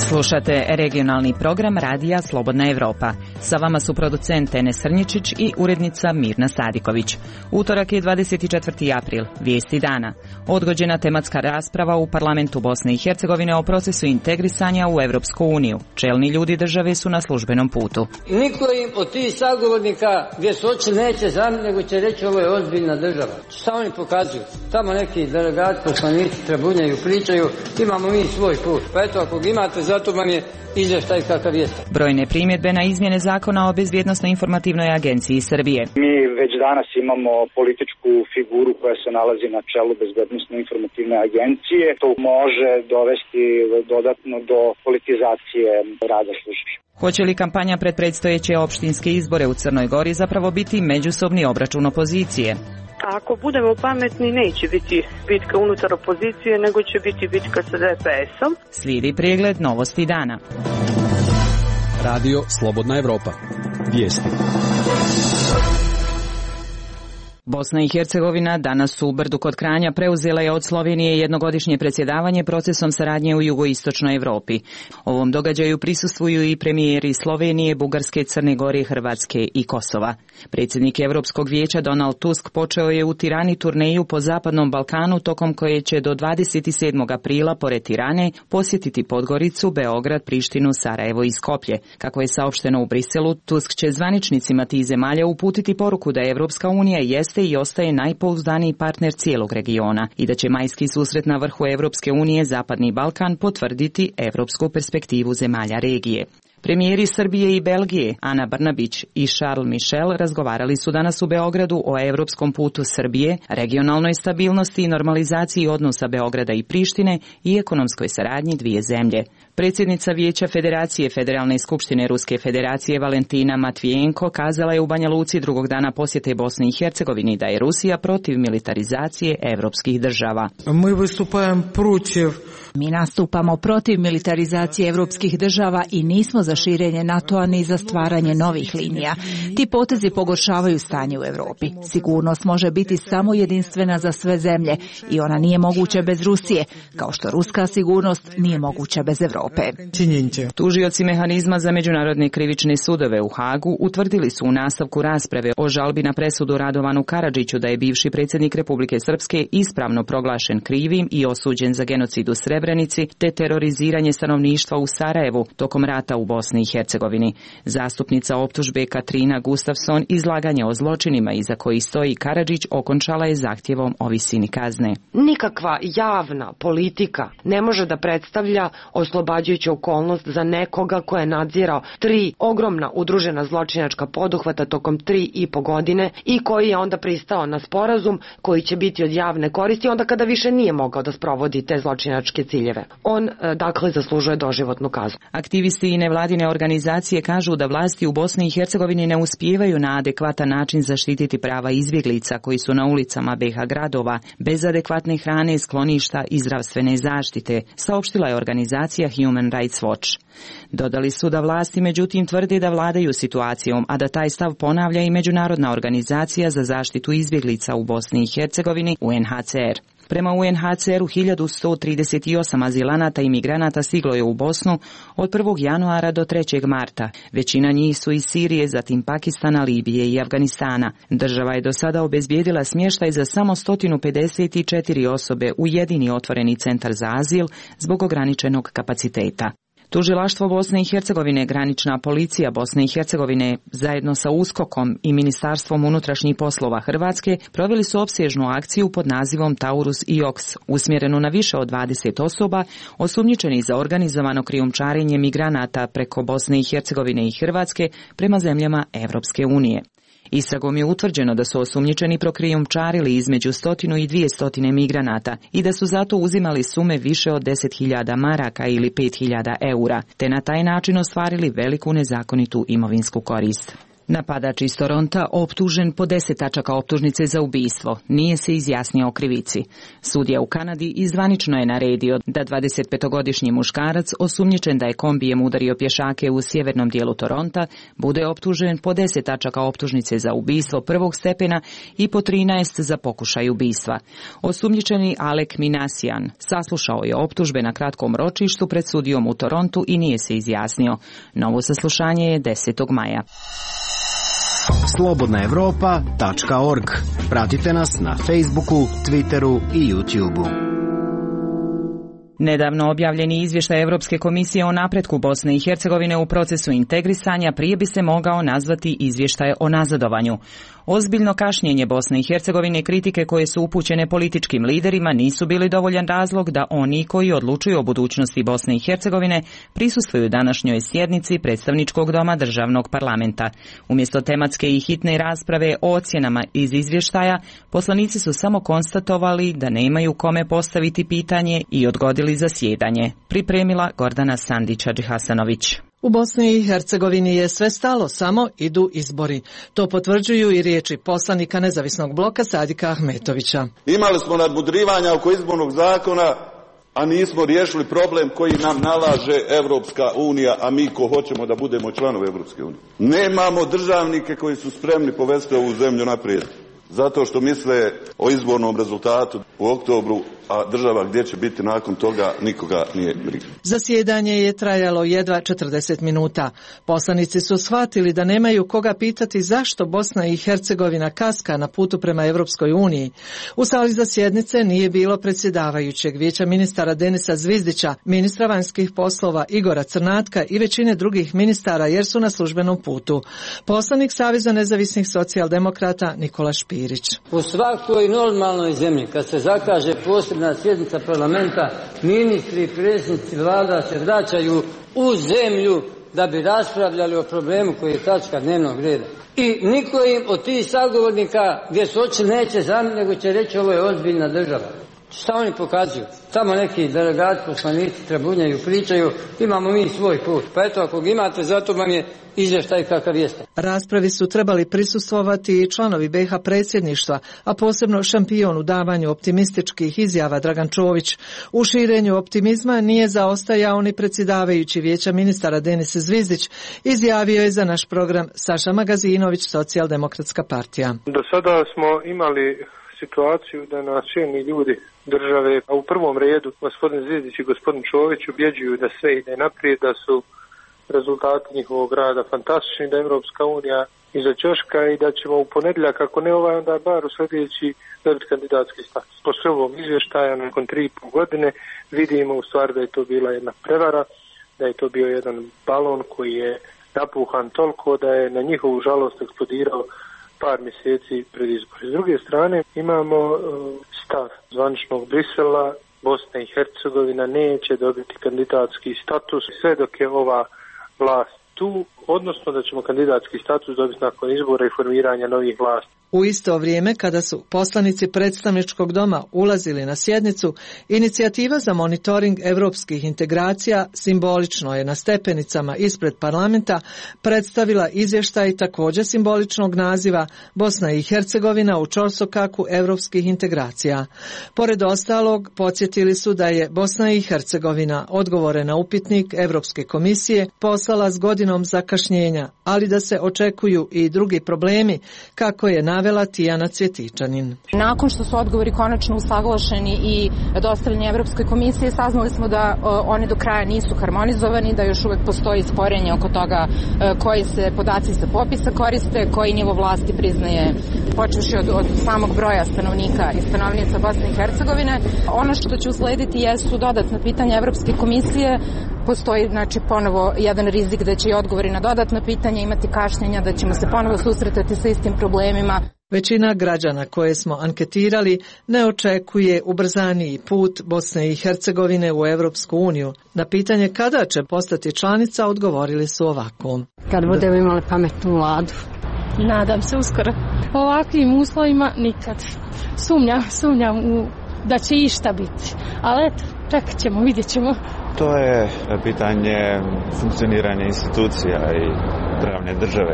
Slušate regionalni program Radija Slobodna Evropa. Sa vama su producent Enes Srnjičić i urednica Mirna Sadiković. Utorak je 24. april, vijesti dana. Odgođena tematska rasprava u parlamentu Bosne i Hercegovine o procesu integrisanja u Evropsku uniju. Čelni ljudi države su na službenom putu. Niko im od tih sagovornika gdje su oči neće zamiti, nego će reći ovo je ozbiljna država. Šta oni pokazuju? Tamo neki delegati, poslanici trabunjaju, pričaju, imamo mi svoj put. Pa eto, ako imate, zato vam je izvještaj kakav jeste. Brojne primjedbe na izmjene zakona o Bezbjednosno-informativnoj agenciji Srbije. Mi već danas imamo političku figuru koja se nalazi na čelu Bezbjednosno-informativne agencije. To može dovesti dodatno do politizacije rada službi. Hoće li kampanja pred predstojeće opštinske izbore u Crnoj Gori zapravo biti međusobni obračun opozicije? Ako budemo pametni, neće biti bitka unutar opozicije, nego će biti bitka sa DPS-om. Slijedi pregled novosti dana. Radio Slobodna Evropa. Vijesti. Bosna i Hercegovina danas u Brdu kod Kranja preuzela je od Slovenije jednogodišnje predsjedavanje procesom saradnje u jugoistočnoj Evropi. Ovom događaju prisustvuju i premijeri Slovenije, Bugarske, Crne Gore, Hrvatske i Kosova. Predsjednik Europskog vijeća Donald Tusk počeo je u Tirani turneju po Zapadnom Balkanu, tokom koje će do 27. aprila pored Tirane posjetiti Podgoricu, Beograd, Prištinu, Sarajevo i Skoplje. Kako je saopšteno u Briselu, Tusk će zvaničnicima tih zemalja uputiti poruku da Evropska unija jeste i ostaje najpouzdaniji partner cijelog regiona i da će majski susret na vrhu Evropske unije Zapadni Balkan potvrditi evropsku perspektivu zemalja regije. Premijeri Srbije i Belgije, Ana Brnabić i Charles Michel, razgovarali su danas u Beogradu o evropskom putu Srbije, regionalnoj stabilnosti i normalizaciji odnosa Beograda i Prištine i ekonomskoj saradnji dvije zemlje. Predsjednica Vijeća Federacije Federalne skupštine Ruske federacije Valentina Matvijenko kazala je u Banja Luci drugog dana posjete Bosni i Hercegovini da je Rusija protiv militarizacije evropskih država. Mi nastupamo protiv militarizacije evropskih država i nismo za širenje NATO-a ni za stvaranje novih linija. Ti potezi pogoršavaju stanje u Europi. Sigurnost može biti samo jedinstvena za sve zemlje i ona nije moguća bez Rusije, kao što ruska sigurnost nije moguća bez Europe. Tužioci mehanizma za međunarodne krivične sudove u Hagu utvrdili su u nastavku rasprave o žalbi na presudu Radovanu Karadžiću da je bivši predsjednik Republike Srpske ispravno proglašen krivim i osuđen za genocid u Srebrenici te teroriziranje stanovništva u Sarajevu tokom rata u Bosni i Hercegovini. Zastupnica optužbe Katrina Gustafson izlaganje o zločinima iza kojih stoji Karadžić okončala je zahtjevom o visini kazne. Nikakva javna politika ne može da predstavlja oslobađajuću okolnost za nekoga ko je nadzirao 3 ogromna udružena zločinačka poduhvata tokom 3,5 godine i koji je onda pristao na sporazum koji će biti od javne koristi onda kada više nije mogao da sprovodi te zločinačke ciljeve. On, dakle, zaslužuje doživotnu kaznu. Aktivisti i nevladine organizacije kažu da vlasti u Bosni i Hercegovini ne uspijevaju na adekvatan način zaštititi prava izbjeglica koji su na ulicama BiH gradova bez adekvatne hrane, skloništa i zdravstvene zaštite, saopštila je organizacija Human Rights Watch. Dodali su da vlasti međutim tvrde da vladaju situacijom, a da taj stav ponavlja i Međunarodna organizacija za zaštitu izbjeglica u Bosni i Hercegovini, UNHCR. Prema UNHCR-u 1138 azilanata i migranata stiglo je u Bosnu od 1. januara do 3. marta. Većina njih su iz Sirije, zatim Pakistana, Libije i Afganistana. Država je do sada obezbijedila smještaj za samo 154 osobe u jedini otvoreni centar za azil zbog ograničenog kapaciteta. Tužilaštvo Bosne i Hercegovine, granična policija Bosne i Hercegovine zajedno sa USKOK-om i Ministarstvom unutrašnjih poslova Hrvatske proveli su opsežnu akciju pod nazivom Taurus i Oks, usmjerenu na više od 20 osoba osumnjičenih za organizovano krijumčarenje migranata preko Bosne i Hercegovine i Hrvatske prema zemljama Evropske unije. Istragom je utvrđeno da su osumnjičeni prokrijumčarili između 100 i 200 migranata i da su zato uzimali sume više od 10.000 maraka ili 5.000 eura, te na taj način ostvarili veliku nezakonitu imovinsku korist. Napadač iz Toronta optužen po 10 tačaka optužnice za ubistvo. Nije se izjasnio o krivici. Sudija u Kanadi zvanično je naredio da 25-godišnji muškarac osumnjičen da je kombijem udario pješake u sjevernom dijelu Toronta bude optužen po 10 tačaka optužnice za ubistvo prvog stepena i po 13 za pokušaj ubistva. Osumnjičeni Alek Minasian saslušao je optužbe na kratkom ročištu pred sudijom u Torontu i nije se izjasnio. Novo saslušanje je 10. maja. Slobodnaevropa.org. Pratite nas na Facebooku, Twitteru i YouTubeu. Nedavno objavljeni izvještaj Europske komisije o napretku Bosne i Hercegovine u procesu integrisanja prije bi se mogao nazvati izvještaj o nazadovanju. Ozbiljno kašnjenje Bosne i Hercegovine i kritike koje su upućene političkim liderima nisu bili dovoljan razlog da oni koji odlučuju o budućnosti Bosne i Hercegovine prisustvuju današnjoj sjednici predstavničkog doma državnog parlamenta. Umjesto tematske i hitne rasprave o ocjenama iz izvještaja, poslanici su samo konstatovali da nemaju kome postaviti pitanje i odgodili zasjedanje. Pripremila Gordana Sandić-Hadžihasanović. U Bosni i Hercegovini je sve stalo, samo idu izbori. To potvrđuju i riječi poslanika Nezavisnog bloka Sadika Ahmetovića. Imali smo nadmudrivanja oko izbornog zakona, a nismo riješili problem koji nam nalaže Evropska unija, a mi ko hoćemo da budemo članovi Evropske unije. Nemamo državnike koji su spremni povesti ovu zemlju naprijed. Zato što misle o izbornom rezultatu u oktobru, a država gdje će biti nakon toga nikoga nije briga. Zasjedanje je trajalo jedva 40 minuta. Poslanici su shvatili da nemaju koga pitati zašto Bosna i Hercegovina kaska na putu prema Europskoj uniji. U sali za sjednice nije bilo predsjedavajućeg vijeća ministara Denisa Zvizdića, ministra vanjskih poslova Igora Crnatka i većine drugih ministara jer su na službenom putu. Poslanik Saveza nezavisnih socijaldemokrata Nikola Špirić. U svakoj normalnoj zemlji kad se zakaže posebna sjednica parlamenta, ministri i predsjednici vlada se vraćaju u zemlju da bi raspravljali o problemu koji je tačka dnevnog reda. I niko im od tih sagovornika gdje su oči neće zamiti, nego će reći ovo je ozbiljna država. Šta oni pokazuju? Tamo neki delegati, poslanici trabunjaju, pričaju, imamo mi svoj put. Pa eto, ako ga imate, zato vam je izvještaj kakav jeste. Raspravi su trebali prisustvovati i članovi BiH predsjedništva, a posebno šampion u davanju optimističkih izjava Dragan Čović. U širenju optimizma nije zaostajao ni predsjedavajući vijeća ministara Denis Zvizdić, izjavio je za naš program Saša Magazinović, Socijaldemokratska partija. Do sada smo imali situaciju da nas čelni ljudi države, a u prvom redu gospodin Zvizdić i gospodin Čović ubjeđuju da sve ide naprijed, da su rezultati njihovog rada fantastični, da je Europska unija iza ćoška i da ćemo u ponedjeljak, ako ne ovaj, onda bar u sljedeći dobiti kandidatski status. Po ovom izvještaja nakon 3,5 godine vidimo u stvari da je to bila jedna prevara, da je to bio jedan balon koji je napuhan toliko da je na njihovu žalost eksplodirao par mjeseci pred izbor. S druge strane imamo stav zvaničnog Brisela, Bosna i Hercegovina neće dobiti kandidatski status sve dok je ova vlast tu, odnosno da ćemo kandidatski status dobiti nakon izbora i formiranja novih vlasti. U isto vrijeme, kada su poslanici predstavničkog doma ulazili na sjednicu, inicijativa za monitoring europskih integracija simbolično je na stepenicama ispred parlamenta predstavila izvještaj također simboličnog naziva Bosna i Hercegovina u ćorsokaku europskih integracija. Pored ostalog, podsjetili su da je Bosna i Hercegovina odgovore na upitnik Europske komisije poslala s godinom zakašnjenja, ali da se očekuju i drugi problemi, kako je navela Tijana Cvjetičanin. Nakon što su odgovori konačno usaglašeni i dostavljeni Evropskoj komisiji, saznali smo da one do kraja nisu harmonizovani, da još uvek postoji sporenje oko toga koji se podaci sa popisa koriste, koji nivo vlasti priznaje, počevši od samog broja stanovnika i stanovnica Bosne i Hercegovine. Ono što će uslediti jesu dodatna pitanja Evropske komisije. Postoji znači ponovo jedan rizik da će i odgovori na dodatna pitanja imati kašnjenja, da ćemo se ponovo susretati sa istim problemima. Većina građana koje smo anketirali ne očekuje ubrzaniji put Bosne i Hercegovine u Europsku uniju. Na pitanje kada će postati članica odgovorili su ovako. Kad budemo imali pametnu vladu. Nadam se uskoro. Po ovakvim uslovima nikad. Sumnjam da će išta biti. Ali eto, čekat ćemo, vidjet ćemo. To je pitanje funkcioniranja institucija i pravne države.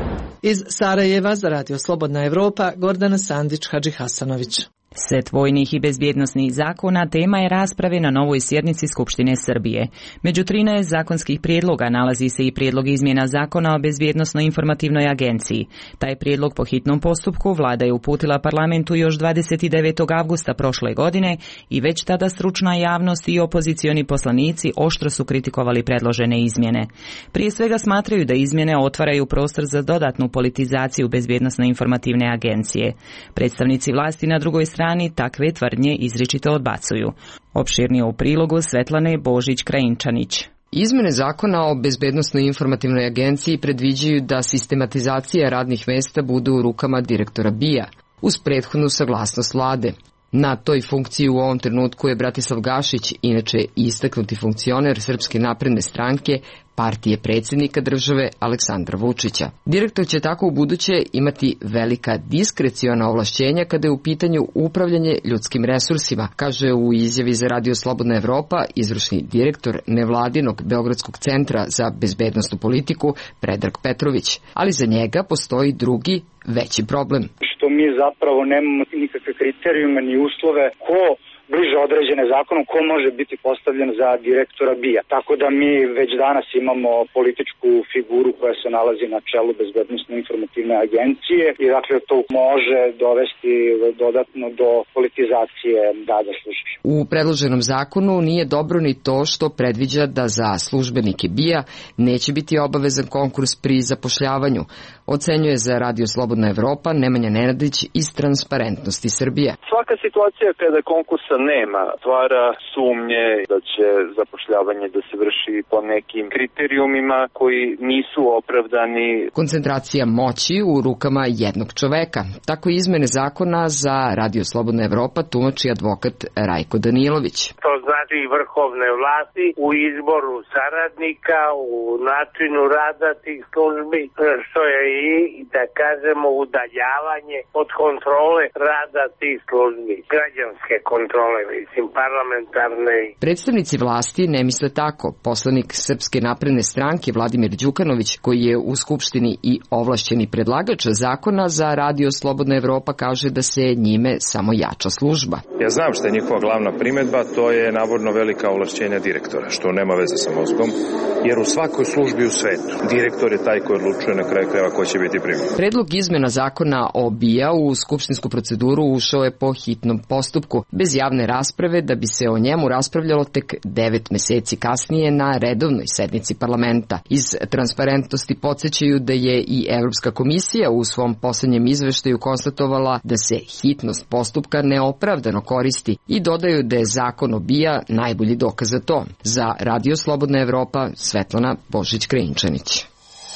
Iz Sarajeva za Radio Slobodna Evropa, Gordana Sandić-Hadžihasanović. Set vojnih i bezbjednosnih zakona tema je rasprave na novoj sjednici Skupštine Srbije. Među 13 zakonskih prijedloga nalazi se i prijedlog izmjena zakona o bezbjednosno-informativnoj agenciji. Taj prijedlog po hitnom postupku vlada je uputila parlamentu još 29. avgusta prošle godine i već tada stručna javnost i opozicioni poslanici oštro su kritikovali predložene izmjene. Prije svega smatraju da izmjene otvaraju prostor za dodatnu politizaciju bezbjednosno-informativne agencije. Predstavnici vlasti na drugoj strani takve tvrdnje izričito odbacuju. Opširnije u prilogu Svetlane Božić-Krajinčanić. Izmene zakona o bezbednosno-informativnoj agenciji predviđaju da sistematizacija radnih mjesta bude u rukama direktora BIA, uz prethodnu saglasnost vlade. Na toj funkciji u ovom trenutku je Bratislav Gašić, inače istaknuti funkcioner Srpske napredne stranke, partije predsjednika države Aleksandra Vučića. Direktor će tako u buduće imati velika diskreciona ovlašćenja kada je u pitanju upravljanje ljudskim resursima, kaže u izjavi za Radio Slobodna Evropa izvršni direktor nevladinog Beogradskog centra za bezbednosnu politiku Predrag Petrović. Ali za njega postoji drugi, veći problem. Što mi zapravo nemamo nikakve kriterijume ni uslove ko bliže određene zakonom ko može biti postavljen za direktora BIA. Tako da mi već danas imamo političku figuru koja se nalazi na čelu bezbednosno-informativne agencije i dakle to može dovesti dodatno do politizacije rada službi. U predloženom zakonu nije dobro ni to što predviđa da za službenike BIA neće biti obavezan konkurs pri zapošljavanju, ocenjuje za Radio Slobodna Evropa Nemanja Nenadić iz Transparentnosti Srbije. Svaka situacija kada konkursa nema stvara sumnje da će zapošljavanje da se vrši po nekim kriterijumima koji nisu opravdani. Koncentracija moći u rukama jednog čoveka. Tako izmene zakona za Radio Slobodna Evropa tumači advokat Rajko Danilović. To znači vrhovne vlasti u izboru saradnika, u načinu rada tih službi, što je i, da kažemo, udaljavanje od kontrole rada tih službi, građanske kontrole, mislim, parlamentarne. Predstavnici vlasti ne misle tako. Poslanik Srpske napredne stranke Vladimir Đukanović, koji je u Skupštini i ovlašćeni predlagač zakona za Radio Slobodna Evropa, kaže da se njime samo jača služba. Ja znam što je njihova glavna primedba, to je navodno velika ovlašćenja direktora, što nema veze sa mozgom, jer u svakoj službi u svetu direktor je taj koji odlučuje na kraju krajeva ko će biti primljen. Predlog izmena zakona o BIA u skupštinsku proceduru ušao je po hitnom postupku, bez javne rasprave, da bi se o njemu raspravljalo tek 9 meseci kasnije na redovnoj sednici parlamenta. Iz Transparentnosti podsjećaju da je i Evropska komisija u svom poslednjem izveštaju konstatovala da se hitnost postupka neopravdano koristi i dodaju da je zakon o BIA najbolji dokaz za to. Za Radio Slobodna Evropa, Svetlana Božić-Krajinčanić.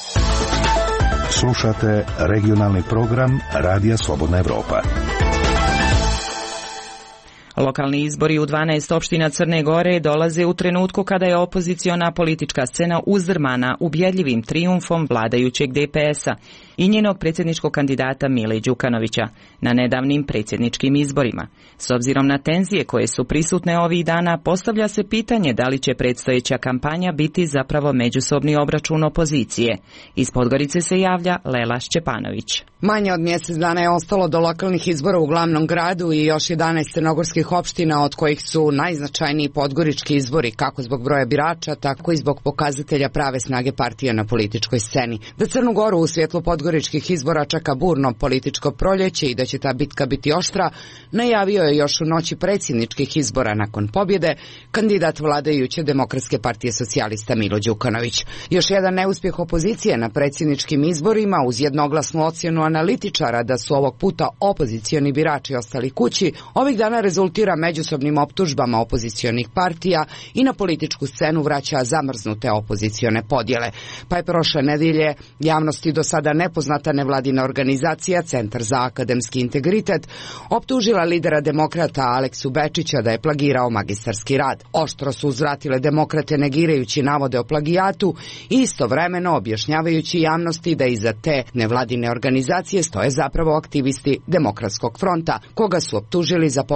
Slušate regionalni program Radija Slobodna Evropa. Lokalni izbori u 12 opština Crne Gore dolaze u trenutku kada je opoziciona politička scena uzdrmana ubjedljivim trijumfom vladajućeg DPS-a i njenog predsjedničkog kandidata Mile Đukanovića na nedavnim predsjedničkim izborima. S obzirom na tenzije koje su prisutne ovih dana, postavlja se pitanje da li će predstojeća kampanja biti zapravo međusobni obračun opozicije. Iz Podgorice se javlja Lela Šćepanović. Manje od mjesec dana je ostalo do lokalnih izbora u glavnom gradu i još 11 crnogorskih opština, od kojih su najznačajniji podgorički izbori, kako zbog broja birača, tako i zbog pokazatelja prave snage partije na političkoj sceni. Da Crnu Goru u svjetlu podgoričkih izbora čeka burno političko proljeće i da će ta bitka biti oštra, najavio je još u noći predsjedničkih izbora nakon pobjede kandidat vladajuće Demokratske partije socijalista Milo Đukanović. Još jedan neuspjeh opozicije na predsjedničkim izborima uz jednoglasnu ocjenu analitičara da su ovog puta opozicioni birači ostali kući, ovih dana rezultira međusobnim optužbama opozicionih partija i na političku scenu vraća zamrznute opozicione podjele. Pa je prošle nedelje javnosti do sada nepoznata nevladina organizacija Centar za akademski integritet optužila lidera demokrata Aleksu Bečića da je plagirao magistarski rad. Oštro su uzvratile demokrate negirajući navode o plagijatu i istovremeno objašnjavajući javnosti da iza te nevladine organizacije stoje zapravo aktivisti Demokratskog fronta, koga su optužili za pokušaj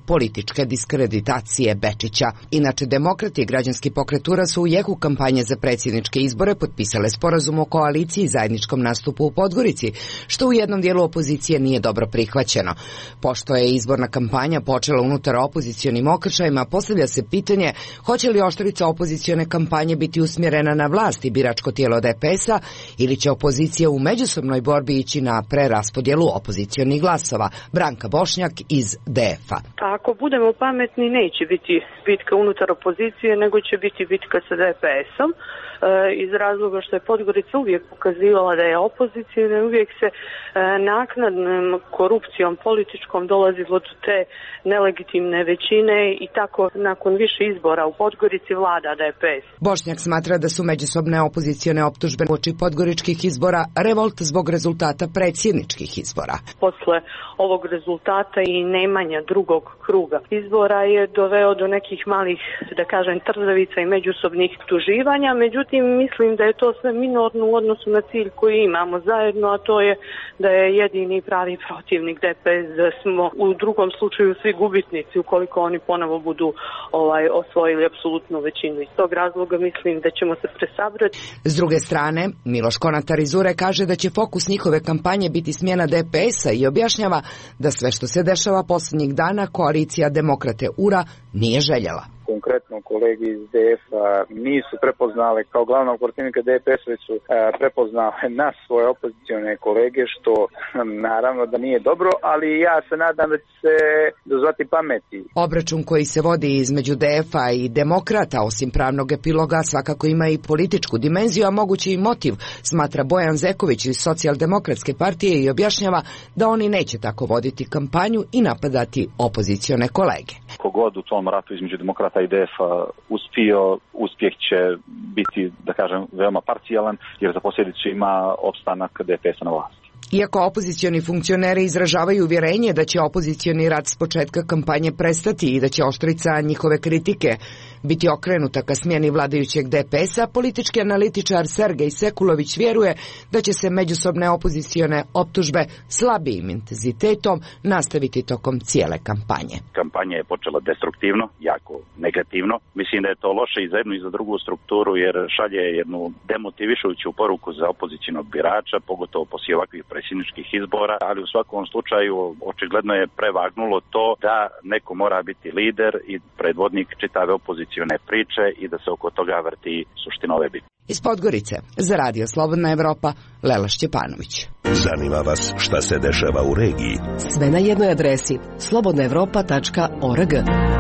političke diskreditacije Bečića. Inače, Demokrati i Građanski pokret URA su u jeku kampanje za predsjedničke izbore potpisale sporazum o koaliciji i zajedničkom nastupu u Podgorici, što u jednom dijelu opozicije nije dobro prihvaćeno. Pošto je izborna kampanja počela unutar opozicionim okršajima, postavlja se pitanje hoće li oštrica opozicione kampanje biti usmjerena na vlast i biračko tijelo DPS-a ili će opozicija u međusobnoj borbi ići na preraspodjelu opozicionih glasova. Branka Bošnjak iz DF-a. Ako budemo pametni, neće biti bitka unutar opozicije, nego će biti bitka sa DPS-om. Iz razloga što je Podgorica uvijek pokazivala da je opozicija i uvijek se naknadnom korupcijom političkom dolazilo do te nelegitimne većine i tako nakon više izbora u Podgorici vlada DPS. Bošnjak smatra da su međusobne opozicione optužbe uoči podgoričkih izbora revolt zbog rezultata predsjedničkih izbora. Posle ovog rezultata i nemanja drugog kruga izbora je doveo do nekih malih, da kažem, trzavica i međusobnih tuživanja, međutim mislim da je to sve minorno u odnosu na cilj koji imamo zajedno, a to je da je jedini pravi protivnik DPS, da smo u drugom slučaju svi gubitnici ukoliko oni ponovo budu osvojili apsolutnu većinu. Iz tog razloga mislim da ćemo se presabrati. S druge strane, Miloš Konatar iz URE kaže da će fokus njihove kampanje biti smjena DPS-a i objašnjava da sve što se dešava posljednjih dana koalicija Demokrate URA nije željela. Konkretno kolegi iz DF-a nisu prepoznale kao glavnog protivnika DPS, već su prepoznale nas, svoje opozicione kolege, što naravno da nije dobro, ali ja se nadam da će se dozvati pameti. Obračun koji se vodi između DF-a i Demokrata, osim pravnog epiloga, svakako ima i političku dimenziju, a mogući i motiv, smatra Bojan Zeković iz Socijaldemokratske partije i objašnjava da oni neće tako voditi kampanju i napadati opozicione kolege. Kogod u tom ratu između Demokrata i DF-a uspjeh će biti, da kažem, veoma parcijalan, jer za posljedicu ima opstanak DPS-a na vlasti. Iako opozicioni funkcioneri izražavaju uvjerenje da će opozicioni rat s početka kampanje prestati i da će oštrica njihove kritike biti okrenuta ka smjeni vladajućeg DPS-a, politički analitičar Sergej Sekulović vjeruje da će se međusobne opozicione optužbe slabijim intenzitetom nastaviti tokom cijele kampanje. Kampanja je počela destruktivno, jako negativno. Mislim da je to loše i za jednu i za drugu strukturu, jer šalje jednu demotivišujuću poruku za opozicijonog birača, pogotovo poslije ovakvih predsjedničkih izbora, ali u svakom slučaju očigledno je prevagnulo to da neko mora biti lider i predvodnik čitave opozicione priče i da se oko toga vrti suština ove bitke. Iz Podgorice, za Radio Slobodna Evropa, Lela Šćepanović. Zanima vas šta se dešava u regiji? Sve na jednoj adresi slobodnaevropa.org.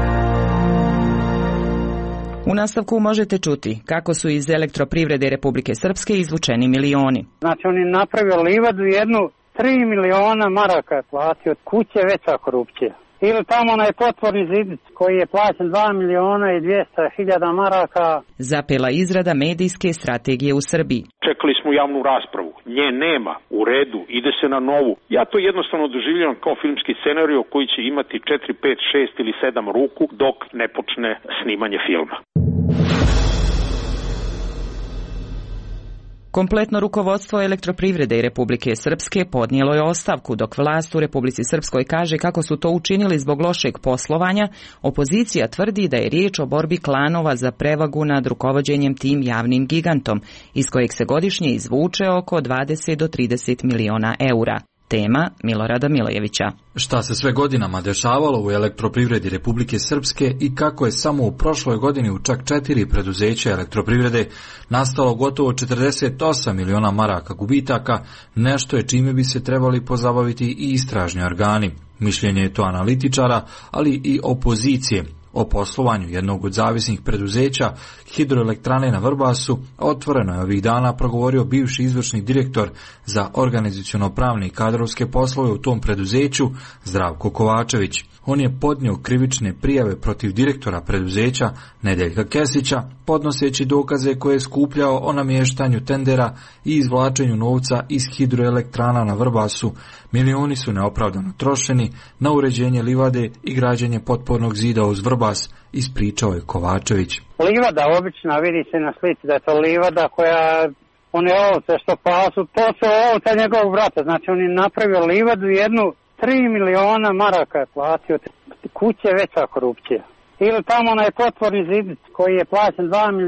U nastavku možete čuti kako su iz Elektroprivrede Republike Srpske izvučeni milioni. Znači oni napravili livadu jednu 3 miliona maraka je platio, kuće veća korupcija. Ili tamo onaj potvorni zidic koji je plaćen 2 miliona i 200.000 maraka. Zapela izrada medijske strategije u Srbiji. Čekali smo javnu raspravu, nje nema, u redu, ide se na novu. Ja to jednostavno doživljavam kao filmski scenarij koji će imati 4, 5, 6 ili 7 ruku dok ne počne snimanje filma. Kompletno rukovodstvo Elektroprivrede i Republike Srpske podnijelo je ostavku, dok vlast u Republici Srpskoj kaže kako su to učinili zbog lošeg poslovanja. Opozicija tvrdi da je riječ o borbi klanova za prevagu nad rukovođenjem tim javnim gigantom, iz kojeg se godišnje izvuče oko 20 do 30 miliona eura. Tema Milorada Milojevića. Šta se sve godinama dešavalo u Elektroprivredi Republike Srpske i kako je samo u prošloj godini u čak 4 preduzeća Elektroprivrede nastalo gotovo 48 miliona maraka gubitaka, nešto je čime bi se trebali pozabaviti i istražni organi. Mišljenje je to analitičara, ali i opozicije. O poslovanju jednog od zavisnih preduzeća, hidroelektrane na Vrbasu, otvoreno je ovih dana progovorio bivši izvršni direktor za organizaciono-pravne i kadrovske poslove u tom preduzeću, Zdravko Kovačević. On je podnio krivične prijave protiv direktora preduzeća Nedeljka Kesića, podnoseći dokaze koje je skupljao o namještanju tendera i izvlačenju novca iz hidroelektrana na Vrbasu. Milioni su neopravdano trošeni na uređenje livade i građenje potpornog zida uz Vrbas, ispričao je Kovačević. Livada obična, vidi se na slici da je to livada koja, one ovce što pasu, to su ovce njegovog brata, znači on je napravio livadu jednu 3 miliona maraka je platio. kuće veća korupcija. Ili tamo onaj potvorni zidic koji je plaćen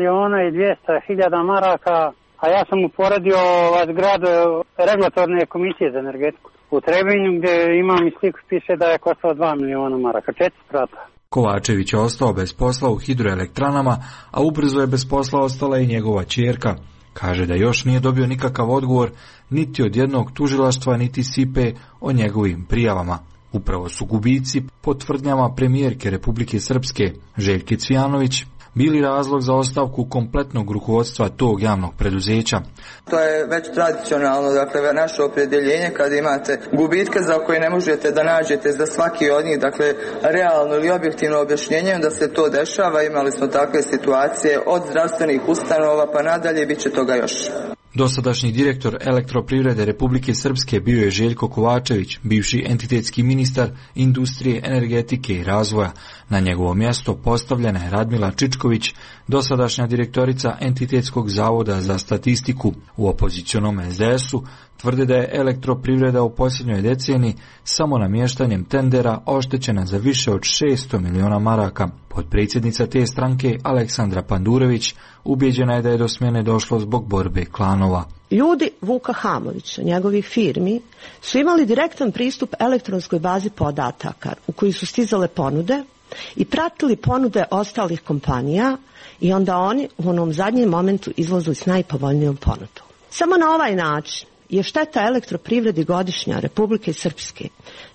2.200.000 maraka, a ja sam uporedio zgradu regulatorne komisije za energetiku u Trebinju gdje imam i sliku, piše da je koštao 2 miliona maraka, 4 sprata. Kovačević je ostao bez posla u hidroelektranama, a ubrzo je bez posla ostala i njegova ćerka. Kaže da još nije dobio nikakav odgovor niti od jednog tužilaštva niti SIPE o njegovim prijavama. Upravo su gubici, po tvrdnjama premijerke Republike Srpske Željke Cvijanović, bili razlog za ostavku kompletnog rukovodstva tog javnog preduzeća. To je već tradicionalno, dakle, naše opredjeljenje kada imate gubitke za koje ne možete da nađete za svaki od njih, dakle, realno ili objektivno objašnjenje da se to dešava. Imali smo takve situacije od zdravstvenih ustanova pa nadalje, bit će toga još. Dosadašnji direktor Elektroprivrede Republike Srpske bio je Željko Kovačević, bivši entitetski ministar industrije, energetike i razvoja. Na njegovo mjesto postavljena je Radmila Čičković, dosadašnja direktorica Entitetskog zavoda za statistiku. U opozicionom SDS-u tvrde da je Elektroprivreda u posljednjoj deceniji samo namještanjem tendera oštećena za više od 600 miliona maraka. Potpredsjednica te stranke Aleksandra Pandurević ubijeđena je da je do smjene došlo zbog borbe klanova. Ljudi Vuka Hamovića, njegovih firmi, su imali direktan pristup elektronskoj bazi podataka u koji su stizale ponude i pratili ponude ostalih kompanija i onda oni u onom zadnjem momentu izlazili s najpovoljnijom ponudom. Samo na ovaj način je šteta Elektroprivredi godišnja Republike Srpske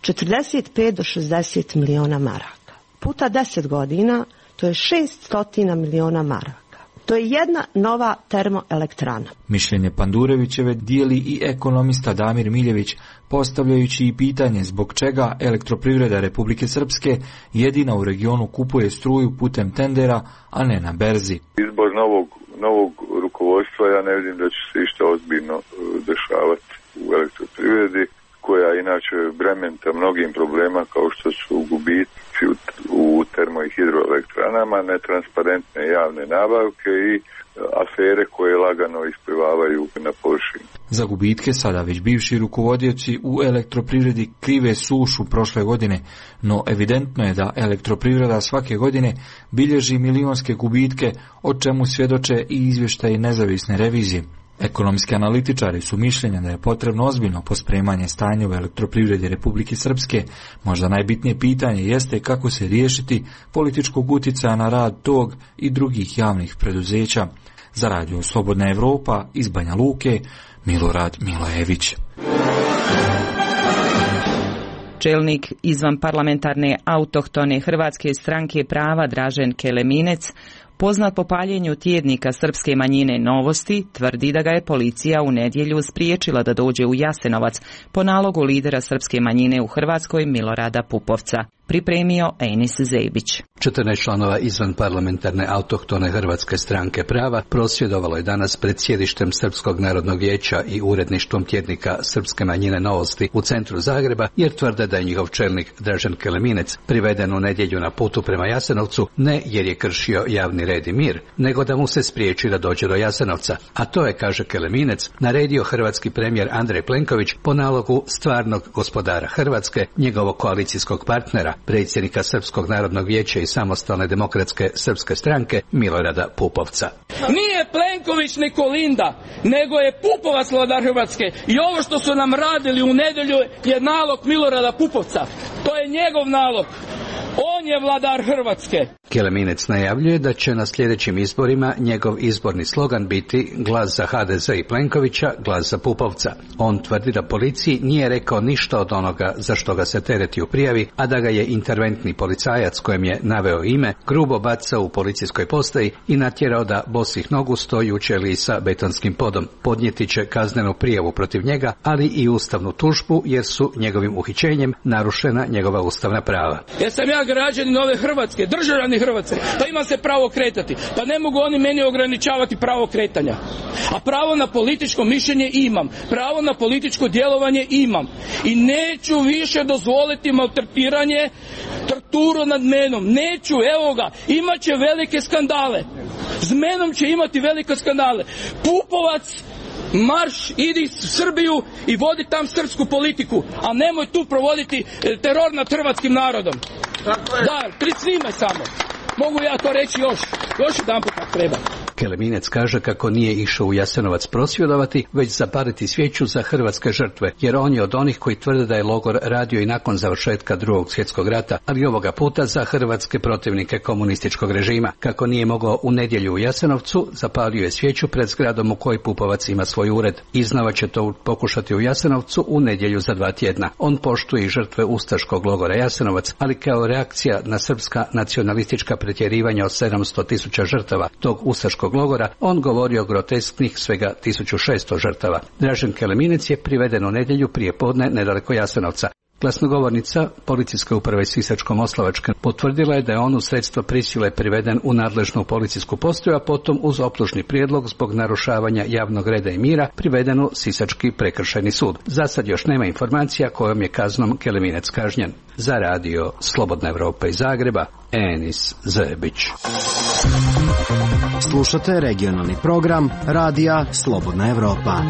45 do 60 miliona maraka. Puta 10 godina, to je 600 miliona maraka. To je jedna nova termoelektrana. Mišljenje Pandurevićeve dijeli i ekonomista Damir Miljević, postavljajući i pitanje zbog čega Elektroprivreda Republike Srpske jedina u regionu kupuje struju putem tendera, a ne na berzi. Izbor novog rukovodstva, ja ne vidim da će se išta ozbiljno dešavati u Elektroprivredi, koja inače brementa mnogim problema kao što su gubici u termo i hidroelektranama, netransparentne javne nabavke i afere koje lagano isplivavaju na površinu. Za gubitke sada već bivši rukovodioci u Elektroprivredi krive sušu prošle godine, no evidentno je da Elektroprivreda svake godine bilježi milionske gubitke, o čemu svjedoče i izvještaji nezavisne revizije. Ekonomski analitičari su mišljenja da je potrebno ozbiljno pospremanje stanja u Elektroprivredi Republike Srpske. Možda najbitnije pitanje jeste kako se riješiti političkog utjecaja na rad tog i drugih javnih preduzeća. Za Radio Slobodna Evropa iz Banja Luke, Milorad Milojević. Čelnik izvan parlamentarne autohtone Hrvatske stranke prava Dražen Keleminec, poznat po paljenju tjednika srpske manjine Novosti, tvrdi da ga je policija u nedjelju spriječila da dođe u Jasenovac po nalogu lidera srpske manjine u Hrvatskoj Milorada Pupovca. Pripremio Enis Zebić. 14 članova izvan parlamentarne autohtone Hrvatske stranke prava prosvjedovalo je danas pred sjedištem Srpskog narodnog vijeća i uredništvom tjednika srpske manjine Novosti u centru Zagreba, jer tvrde da je njihov čelnik Dražen Keleminec priveden u nedjelju na putu prema Jasenovcu ne jer je kršio javni red i mir, nego da mu se spriječi da dođe do Jasenovca. A to je, kaže Keleminec, naredio hrvatski premijer Andrej Plenković po nalogu stvarnog gospodara Hrvatske, njegovog koalicijskog partnera, predsjednika Srpskog narodnog vijeća i Samostalne demokratske srpske stranke Milorada Pupovca. Nije Plenković ni Kolinda, nego je Pupovac vladar Hrvatske i ovo što su nam radili u nedjelju je nalog Milorada Pupovca. To je njegov nalog. On je vladar Hrvatske. Keleminec najavljuje da će na sljedećim izborima njegov izborni slogan biti glas za HDZ i Plenkovića, glas za Pupovca. On tvrdi da policiji nije rekao ništa od onoga za što ga se tereti u prijavi, a da ga je interventni policajac kojem je naveo ime grubo bacao u policijskoj postaji i natjerao da bosih nogu stoji u ćeliji sa betonskim podom. Podnijeti će kaznenu prijavu protiv njega, ali i ustavnu tužbu jer su njegovim uhićenjem narušena njegova ustavna prava. Jesam ja građanin ove Hrvatske, državljani Hrvatske, pa imam se pravo kretati, pa ne mogu oni meni ograničavati pravo kretanja. A pravo na političko mišljenje imam, pravo na političko djelovanje imam i neću više dozvoliti maltretiranje, torturu nad menom, neću, evo ga, imat će velike skandale, s menom će imati velike skandale. Pupovac Marš, idi u Srbiju i vodi tam srpsku politiku, a nemoj tu provoditi teror nad hrvatskim narodom. Da, prisnime samo. Mogu ja to reći još jedan put kako treba. Keleminec kaže kako nije išao u Jasenovac prosvjedovati, već zapaliti svijeću za hrvatske žrtve, jer on je od onih koji tvrde da je logor radio i nakon završetka Drugog svjetskog rata, ali ovoga puta za hrvatske protivnike komunističkog režima. Kako nije mogao u nedjelju u Jasenovcu, zapalio je svijeću pred zgradom u kojoj Pupovac ima svoj ured. Iznova će to pokušati u Jasenovcu u nedjelju za 2 tjedna. On poštuje i žrtve ustaškog logora Jasenovac, ali kao reakcija na srpska nacionalistička pretjerivanja od 700.000 žrtava tog ustaškog logora, on govori o grotesknih svega 1600 žrtava. Dražen Keleminec je priveden u nedjelju prije podne nedaleko Jasenovca. Glasnogovornica Policijske uprave Sisačko-moslavačke potvrdila je da je on u sredstva prisile priveden u nadležnu policijsku postaju, a potom uz optužni prijedlog zbog narušavanja javnog reda i mira priveden u Sisački prekršajni sud. Za sad još nema informacija kojom je kaznom Keleminec kažnjen. Za radio Slobodna Evropa iz Zagreba, Enis Zebić. Slušate regionalni program Radija Slobodna Evropa.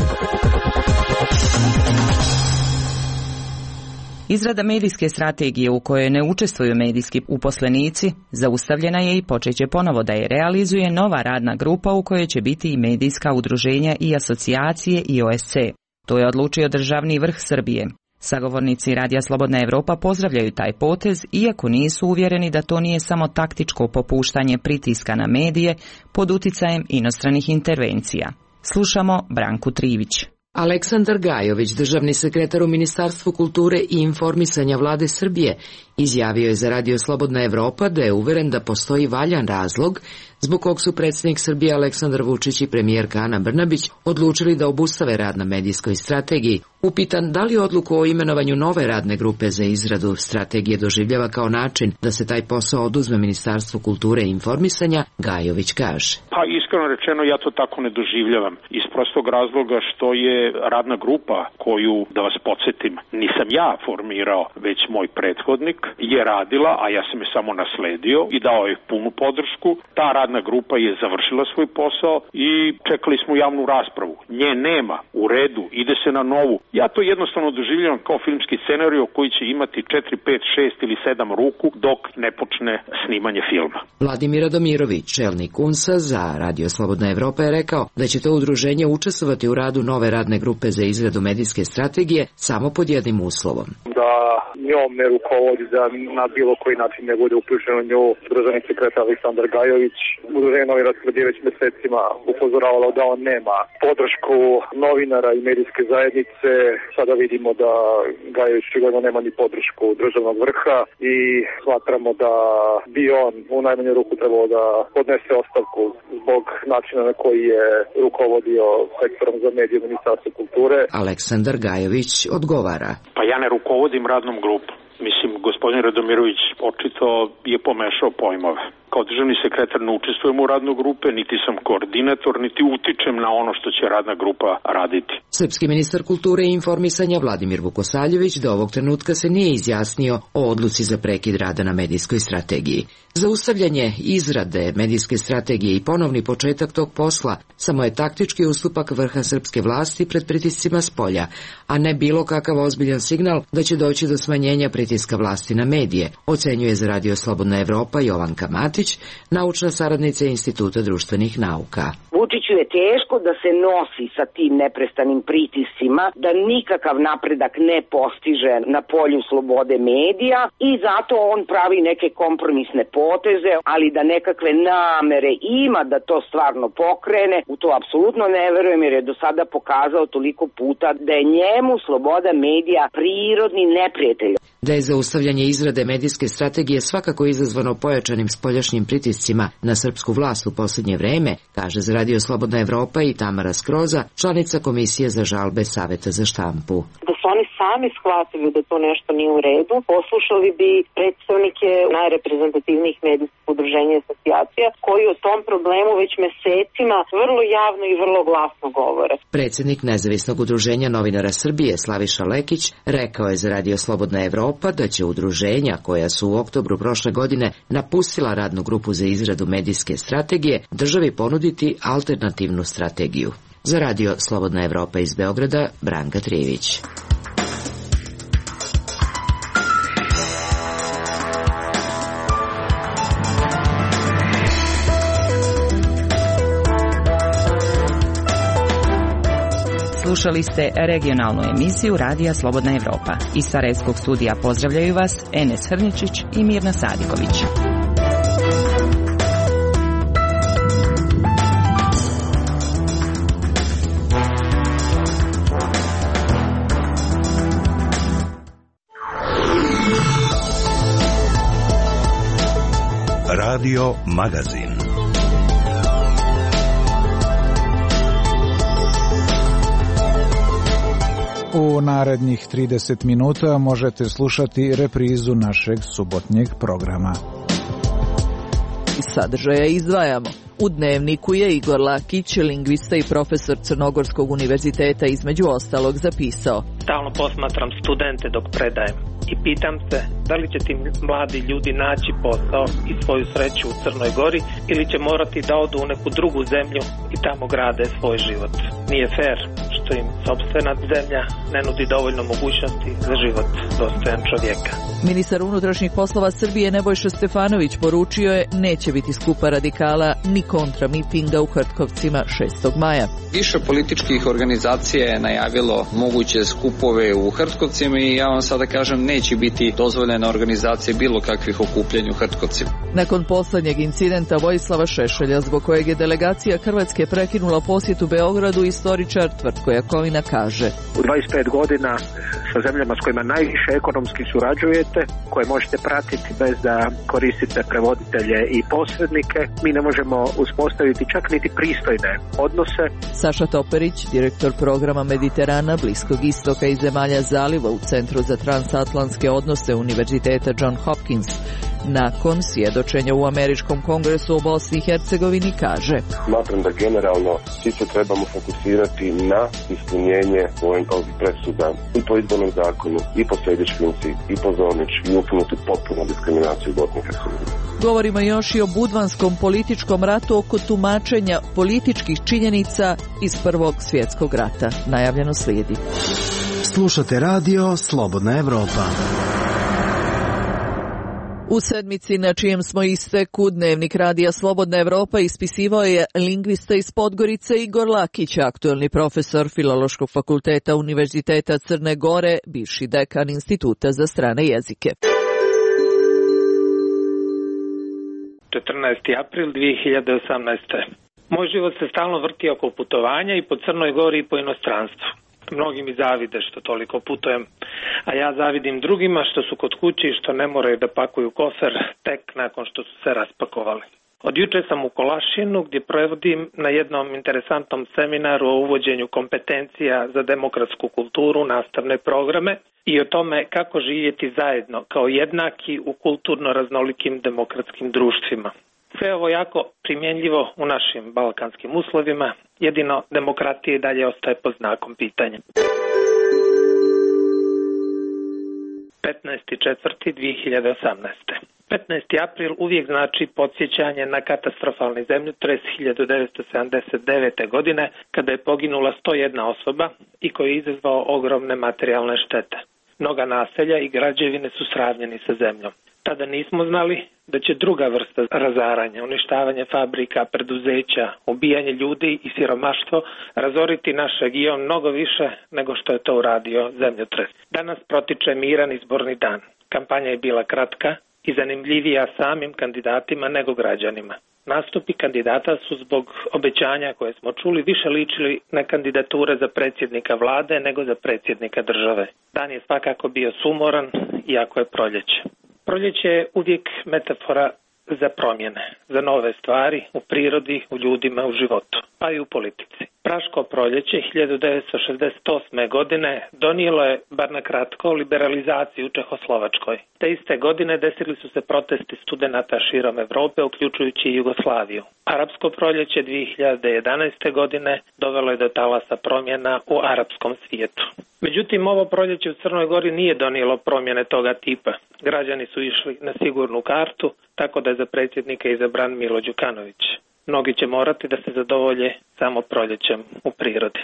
Izrada medijske strategije u kojoj ne učestvuju medijski uposlenici zaustavljena je i počeće ponovo da je realizuje nova radna grupa u kojoj će biti i medijska udruženja i asocijacije i OSC. To je odlučio državni vrh Srbije. Sagovornici Radija Slobodna Evropa pozdravljaju taj potez, iako nisu uvjereni da to nije samo taktičko popuštanje pritiska na medije pod uticajem inostranih intervencija. Slušamo Branku Trivić. Aleksandar Gajović, državni sekretar u Ministarstvu kulture i informisanja Vlade Srbije, izjavio je za Radio Slobodna Evropa da je uveren da postoji valjan razlog zbog kog su predsjednik Srbije Aleksandar Vučić i premijerka Ana Brnabić odlučili da obustave rad na medijskoj strategiji. Upitan da li odluku o imenovanju nove radne grupe za izradu strategije doživljava kao način da se taj posao oduzme Ministarstvu kulture i informisanja, Gajović kaže. Pa iskreno rečeno ja to tako ne doživljavam. Iz prostog razloga što je radna grupa koju, da vas podsjetim, nisam ja formirao, već moj prethodnik je radila, a ja sam je samo nasledio i dao je punu podršku. Ta radna grupa je završila svoj posao i čekali smo javnu raspravu. Nje nema, u redu, ide se na novu. Ja to jednostavno doživljavam kao filmski scenarij koji će imati 4, 5, 6 ili 7 ruku dok ne počne snimanje filma. Vladimir Radomirović, čelnik UNS-a za Radio Slobodna Evropa, je rekao da će to udruženje učestvovati u radu nove radne grupe za izradu medijske strategije samo pod jednim uslovom. Da njom ne rukovodi, da na bilo koji način ne bude uključeno nju državni sekretar Aleksandar Gajović. Udruženje novinarske radije već mesecima upozoravalo da on nema podršku novinara i medijske zajednice. Sada vidimo da Gajović očigledno nema ni podršku državnog vrha i smatramo da bi on u najmanju ruku trebao da podnese ostavku zbog načina na koji je rukovodio sektorom za medije Ministarstva kulture. Aleksandar Gajović odgovara. Pa ja ne rukovodim radnom grupom. Mislim, gospodin Radomirović očito je pomešao pojmove. Kao državni sekretar ne učestvujem u radnoj grupe, niti sam koordinator, niti utičem na ono što će radna grupa raditi. Srpski ministar kulture i informisanja Vladimir Vukosaljević do ovog trenutka se nije izjasnio o odluci za prekid rada na medijskoj strategiji. Zaustavljanje izrade medijske strategije i ponovni početak tog posla samo je taktički ustupak vrha srpske vlasti pred pritiscima spolja, a ne bilo kakav ozbiljan signal da će doći do smanjenja pritiska vlasti na medije, ocenjuje za Radio Slobodna Evropa Jovanka Matić, naučna saradnica Instituta društvenih nauka. Vučiću je teško da se nosi sa tim neprestanim pritiscima, da nikakav napredak ne postiže na polju slobode medija i zato on pravi neke kompromisne poteze, ali da nekakve namere ima da to stvarno pokrene, u to apsolutno ne verujem jer je do sada pokazao toliko puta da je njemu sloboda medija prirodni neprijatelj. Da je zaustavljanje izrade medijske strategije svakako izazvano pojačanim spoljašnjim pritiscima na srpsku vlast u posljednje vreme, kaže za Radio Slobodna Evropa i Tamara Skroza, članica Komisije za žalbe Saveta za štampu. Da su oni sami shvatili da to nešto nije u redu, poslušali bi predstavnike najreprezentativnijih medijskih udruženja i asocijacija koji o tom problemu već mesecima vrlo javno i vrlo glasno govore. Predsjednik Nezavisnog udruženja novinara Srbije Slaviša Lekić rekao je za Radio Slobodna Evropa da će udruženja koja su u oktobru prošle godine napustila radnu grupu za izradu medijske strategije državi ponuditi alternativnu strategiju. Za radio Slobodna Evropa iz Beograda, Branka Trijević. Slušali ste regionalnu emisiju Radija Slobodna Evropa. Iz Sarajevskog studija pozdravljaju vas Enes Hrničić i Mirna Sadiković. Radio Magazin. U narednih 30 minuta možete slušati reprizu našeg subotnjeg programa. Iz sadržaja izdvajamo. U Dnevniku je Igor Lakić, lingvista i profesor Crnogorskog univerziteta, između ostalog zapisao: Stalno posmatram studente dok predajem i pitam se da li će ti mladi ljudi naći posao i svoju sreću u Crnoj Gori ili će morati da odu u neku drugu zemlju i tamo grade svoj život. Nije fair što im sopstvena zemlja ne nudi dovoljno mogućnosti za život dostojan čovjeka. Ministar unutrašnjih poslova Srbije Nebojša Stefanović poručio je neće biti skupa radikala ni kontra mitinga u Hrtkovcima 6. maja. Više političkih organizacija je najavilo moguće skupove u Hrtkovcima i ja vam sada kažem neće biti dozvoljena organizacija bilo kakvih okupljanja u Hrtkovcima. Nakon posljednjeg incidenta Vojislava Šešelja, zbog kojeg je delegacija Hrvatske prekinula posjetu Beogradu, istoričar Tvrtko Jakovina kaže: U 25 godina sa zemljama s kojima najviše ekonomski surađujete, koje možete pratiti bez da koristite prevoditelje i posrednike, mi ne možemo uspostaviti čak niti pristojne odnose. Saša Toperić, direktor programa Mediterana, Bliskog istoka i zemalja zaliva u Centru za transatlantske odnose Univerziteta John Hopkins, nakon svjedočenja u Američkom kongresu o Bosni i Hercegovini kaže: Smatram da generalno svi se trebamo fokusirati na ispunjenje ovih presuda i po izbornom zakonu, i po Sejdić-Finci, i po Zornić, i ukinuti potpuno diskriminaciju u Bosni i Hercegovini. Govorimo još i o budvanskom političkom ratu oko tumačenja političkih činjenica iz Prvog svjetskog rata. Najavljeno slijedi. Slušate radio Slobodna Evropa. U sedmici na čijem smo isteku Dnevnik radija Slobodna Evropa ispisivao je lingvista iz Podgorice Igor Lakić, aktuelni profesor Filološkog fakulteta Univerziteta Crne Gore, bivši dekan Instituta za strane jezike. 14. april 2018. Moj život se stalno vrti oko putovanja i po Crnoj Gori i po inostranstvu. Mnogi mi zavide što toliko putujem, a ja zavidim drugima što su kod kuće i što ne moraju da pakuju kofer tek nakon što su se raspakovali. Od juče sam u Kolašinu gdje prevodim na jednom interesantnom seminaru o uvođenju kompetencija za demokratsku kulturu, nastavne programe i o tome kako živjeti zajedno kao jednaki u kulturno raznolikim demokratskim društvima. Sve ovo jako primjenljivo u našim balkanskim uslovima, jedino demokratija i dalje ostaje pod znakom pitanja. 15.4.2018. 15. april uvijek znači podsjećanje na katastrofalni zemljotres 1979. godine kada je poginula 101 osoba i koji je izazvao ogromne materijalne štete. Mnoga naselja i građevine su sravnjeni sa zemljom. Tada nismo znali da će druga vrsta razaranja, uništavanje fabrika, preduzeća, ubijanje ljudi i siromaštvo razoriti naš region mnogo više nego što je to uradio zemljotres. Danas protiče miran izborni dan. Kampanja je bila kratka i zanimljivija samim kandidatima nego građanima. Nastupi kandidata su zbog obećanja koje smo čuli više ličili na kandidature za predsjednika vlade nego za predsjednika države. Dan je svakako bio sumoran, iako je proljeće. Proljeće je uvijek metafora za promjene, za nove stvari u prirodi, u ljudima, u životu, pa i u politici. Praško proljeće 1968. godine donijelo je, bar na kratko, liberalizaciju u Čehoslovačkoj. Te iste godine desili su se protesti studenata širom Evrope, uključujući i Jugoslaviju. Arapsko proljeće 2011. godine dovelo je do talasa promjena u arapskom svijetu. Međutim, ovo proljeće u Crnoj Gori nije donijelo promjene toga tipa. Građani su išli na sigurnu kartu, tako da je za predsjednika izabran Milo Đukanović. Mnogi će morati da se zadovolje samo proljećem u prirodi.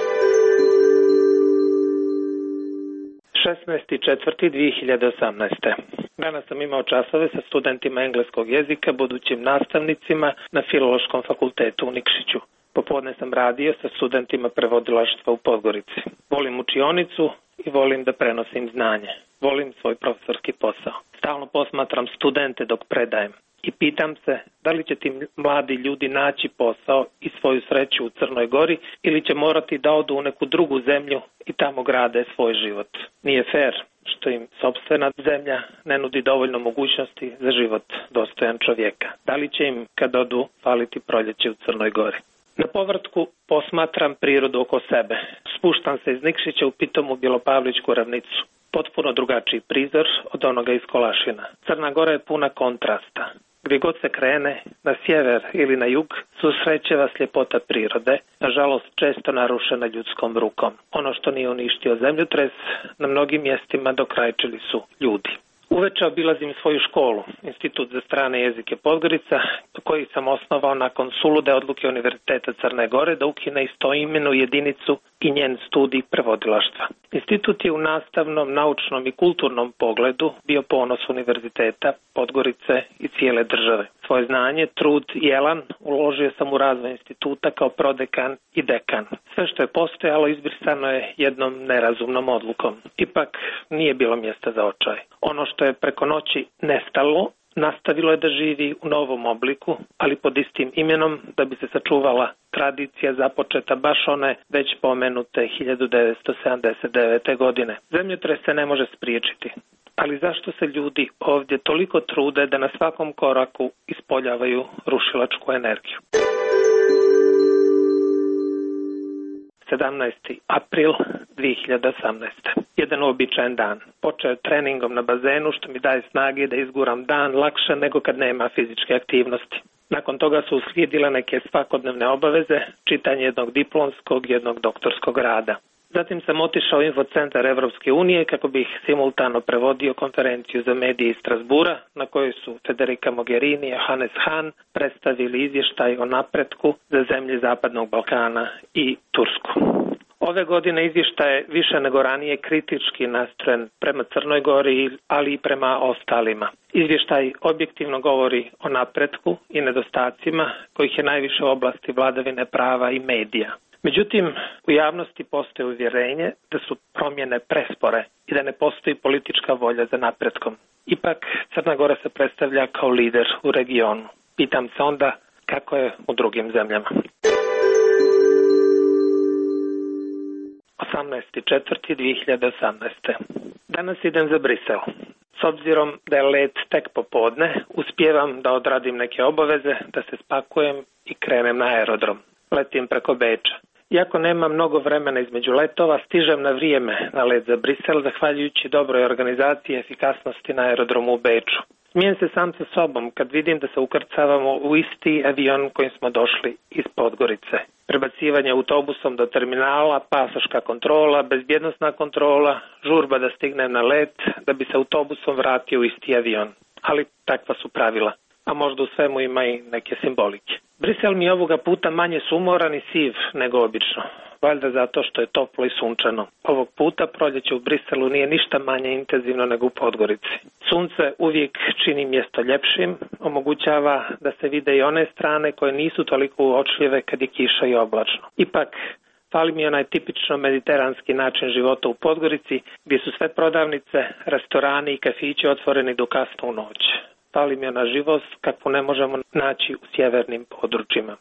16.4.2018. Danas sam imao časove sa studentima engleskog jezika, budućim nastavnicima na Filološkom fakultetu u Nikšiću. Popodne sam radio sa studentima prevodilaštva u Podgorici. Volim učionicu i volim da prenosim znanje. Volim svoj profesorski posao. Stalno posmatram studente dok predajem i pitam se da li će ti mladi ljudi naći posao i svoju sreću u Crnoj Gori ili će morati da odu u neku drugu zemlju i tamo grade svoj život. Nije fair što im sopstvena zemlja ne nudi dovoljno mogućnosti za život dostojan čovjeka. Da li će im kad odu faliti proljeće u Crnoj Gori? Na povratku posmatram prirodu oko sebe. Spuštam se iz Nikšića u pitomu Bjelopavličku ravnicu. Potpuno drugačiji prizor od onoga iz Kolašina. Crna Gora je puna kontrasta. Gdje god se krene, na sjever ili na jug, susreće vas ljepota prirode, nažalost često narušena ljudskom rukom. Ono što nije uništio zemljotres, na mnogim mjestima dokrajčili su ljudi. Uveče obilazim svoju školu, Institut za strane jezike Podgorica, koji sam osnovao nakon sulude odluke Univerziteta Crne Gore da ukine istoimenu jedinicu i njen studij prevodilaštva. Institut je u nastavnom, naučnom i kulturnom pogledu bio ponos Univerziteta Podgorice i cijele države. Svoje znanje, trud i elan uložio sam u razvoj instituta kao prodekan i dekan. Sve što je postojalo izbrisano je jednom nerazumnom odlukom. Ipak nije bilo mjesta za očaj. Ono što je preko noći nestalo, nastavilo je da živi u novom obliku, ali pod istim imenom da bi se sačuvala tradicija započeta baš one već pomenute 1979. godine. Zemljotres se ne može spriječiti. Ali zašto se ljudi ovdje toliko trude da na svakom koraku ispoljavaju rušilačku energiju? 17. april 2018. Jedan uobičajen dan. Počeo treningom na bazenu što mi daje snage da izguram dan lakše nego kad nema fizičke aktivnosti. Nakon toga su uslijedile neke svakodnevne obaveze, čitanje jednog diplomskog, jednog doktorskog rada. Zatim sam otišao u Infocentar Evropske unije kako bih simultano prevodio konferenciju za medije iz Strasbura na kojoj su Federica Mogherini i Johannes Hahn predstavili izvještaj o napretku za zemlje Zapadnog Balkana i Tursku. Ove godine izvještaj je više nego ranije kritički nastrojen prema Crnoj Gori, ali i prema ostalima. Izvještaj objektivno govori o napretku i nedostacima kojih je najviše u oblasti vladavine prava i medija. Međutim, u javnosti postoji uvjerenje da su promjene prespore i da ne postoji politička volja za napretkom. Ipak, Crna Gora se predstavlja kao lider u regionu. Pitam se onda kako je u drugim zemljama. 18.4.2018. Danas idem za Brisel. S obzirom da je let tek popodne, uspijevam da odradim neke obaveze, da se spakujem i krenem na aerodrom. Letim preko Beča. Iako nema mnogo vremena između letova, stižem na vrijeme na let za Brisel, zahvaljujući dobroj organizaciji i efikasnosti na aerodromu u Beču. Smijem se sam sa sobom kad vidim da se ukrcavamo u isti avion kojim smo došli iz Podgorice. Prebacivanje autobusom do terminala, pasoška kontrola, bezbjednosna kontrola, žurba da stignem na let, da bi se autobusom vratio u isti avion. Ali takva su pravila. A možda u svemu ima i neke simbolike. Brisel mi je ovoga puta manje sumoran i siv nego obično. Valjda zato što je toplo i sunčano. Ovog puta proljeće u Briselu nije ništa manje intenzivno nego u Podgorici. Sunce uvijek čini mjesto ljepšim, omogućava da se vide i one strane koje nisu toliko uočljive kad je kiša i oblačno. Ipak, fali mi onaj tipično mediteranski način života u Podgorici, gdje su sve prodavnice, restorani i kafići otvoreni do kasno u noć. Fali mi ona živost kakvu ne možemo naći u sjevernim područjima.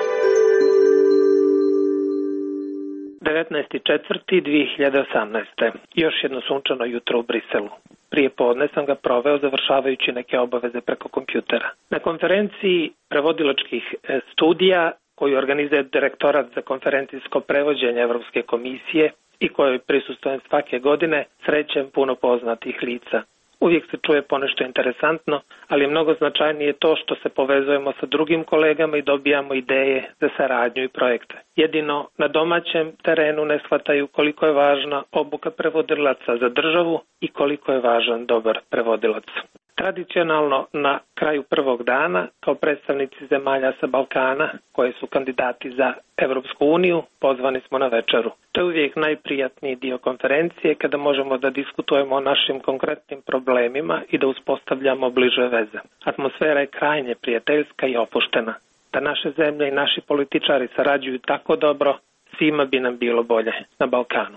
19.4.2018. Još jedno sunčano jutro u Briselu. Prije podne sam ga proveo završavajući neke obaveze preko kompjutera. Na konferenciji prevodilačkih studija koju organizuje Direktorat za konferencijsko prevođenje Evropske komisije i kojoj prisustvujem svake godine, srećem puno poznatih lica. Uvijek se čuje ponešto interesantno, ali je mnogo značajnije to što se povezujemo sa drugim kolegama i dobijamo ideje za saradnju i projekte. Jedino na domaćem terenu ne shvataju koliko je važna obuka prevodilaca za državu i koliko je važan dobar prevodilac. Tradicionalno na kraju prvog dana, kao predstavnici zemalja sa Balkana, koje su kandidati za Evropsku uniju, pozvani smo na večeru. To je uvijek najprijatniji dio konferencije kada možemo da diskutujemo o našim konkretnim problemima i da uspostavljamo bliže veze. Atmosfera je krajnje prijateljska i opuštena. Da naše zemlje i naši političari sarađuju tako dobro, svima bi nam bilo bolje na Balkanu.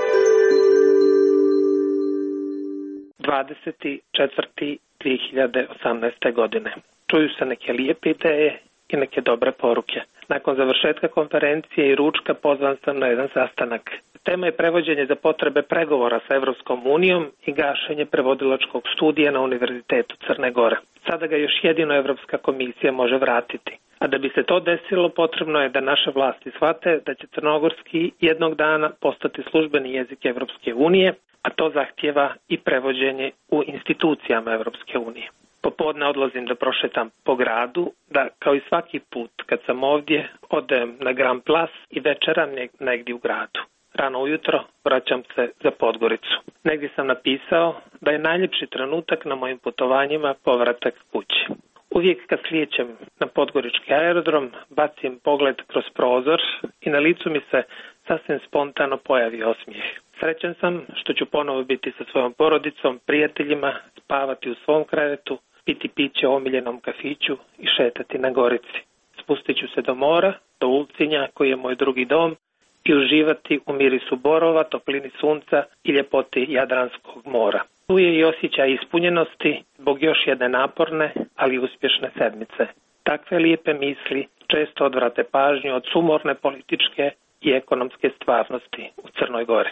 24.2018. godine. Čuju se neke lijepe ideje i neke dobre poruke. Nakon završetka konferencije i ručka pozvan sam na jedan sastanak. Tema je prevođenje za potrebe pregovora sa Evropskom unijom i gašenje prevodilačkog studija na Univerzitetu Crne Gore. Sada ga još jedino Evropska komisija može vratiti. A da bi se to desilo, potrebno je da naše vlasti shvate da će crnogorski jednog dana postati službeni jezik Evropske unije, a to zahtjeva i prevođenje u institucijama Evropske unije. Popodne odlazim da prošetam po gradu, da kao i svaki put kad sam ovdje odem na Grand Place i večeram negdje u gradu. Rano ujutro vraćam se za Podgoricu. Negdje sam napisao da je najljepši trenutak na mojim putovanjima povratak kući. Uvijek kad slijećem na Podgorički aerodrom, bacim pogled kroz prozor i na licu mi se sasvim spontano pojavi osmijeh. Srećan sam što ću ponovo biti sa svojom porodicom, prijateljima, spavati u svom krevetu, piti piće u omiljenom kafiću i šetati na Gorici. Spustit ću se do mora, do Ulcinja koji je moj drugi dom i uživati u mirisu borova, toplini sunca i ljepoti Jadranskog mora. Tu je i osjećaj ispunjenosti zbog još jedne naporne, ali uspješne sedmice. Takve lijepe misli često odvrate pažnju od sumorne političke i ekonomske stvarnosti u Crnoj Gori.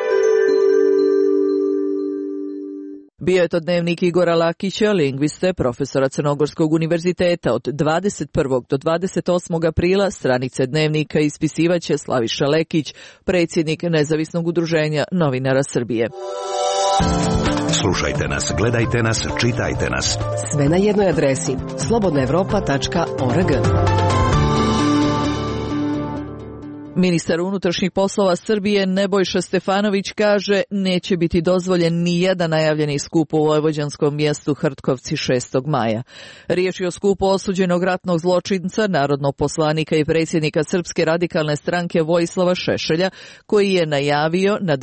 Bio je to dnevnik Igora Lakića, lingviste, profesora Crnogorskog univerziteta. Od 21. do 28. aprila stranice dnevnika ispisivaće Slaviša Lekić, predsjednik Nezavisnog udruženja novinara Srbije. Slušajte nas, gledajte nas, čitajte nas. Sve na jednoj adresi slobodnaevropa.org. Ministar unutrašnjih poslova Srbije Nebojša Stefanović kaže neće biti dozvoljen ni jedan najavljeni skup u vojvođanskom mjestu Hrtkovci 6. maja. Riječ je o skupu osuđenog ratnog zločinca, narodnog poslanika i predsjednika Srpske radikalne stranke Vojislava Šešelja, koji je najavio na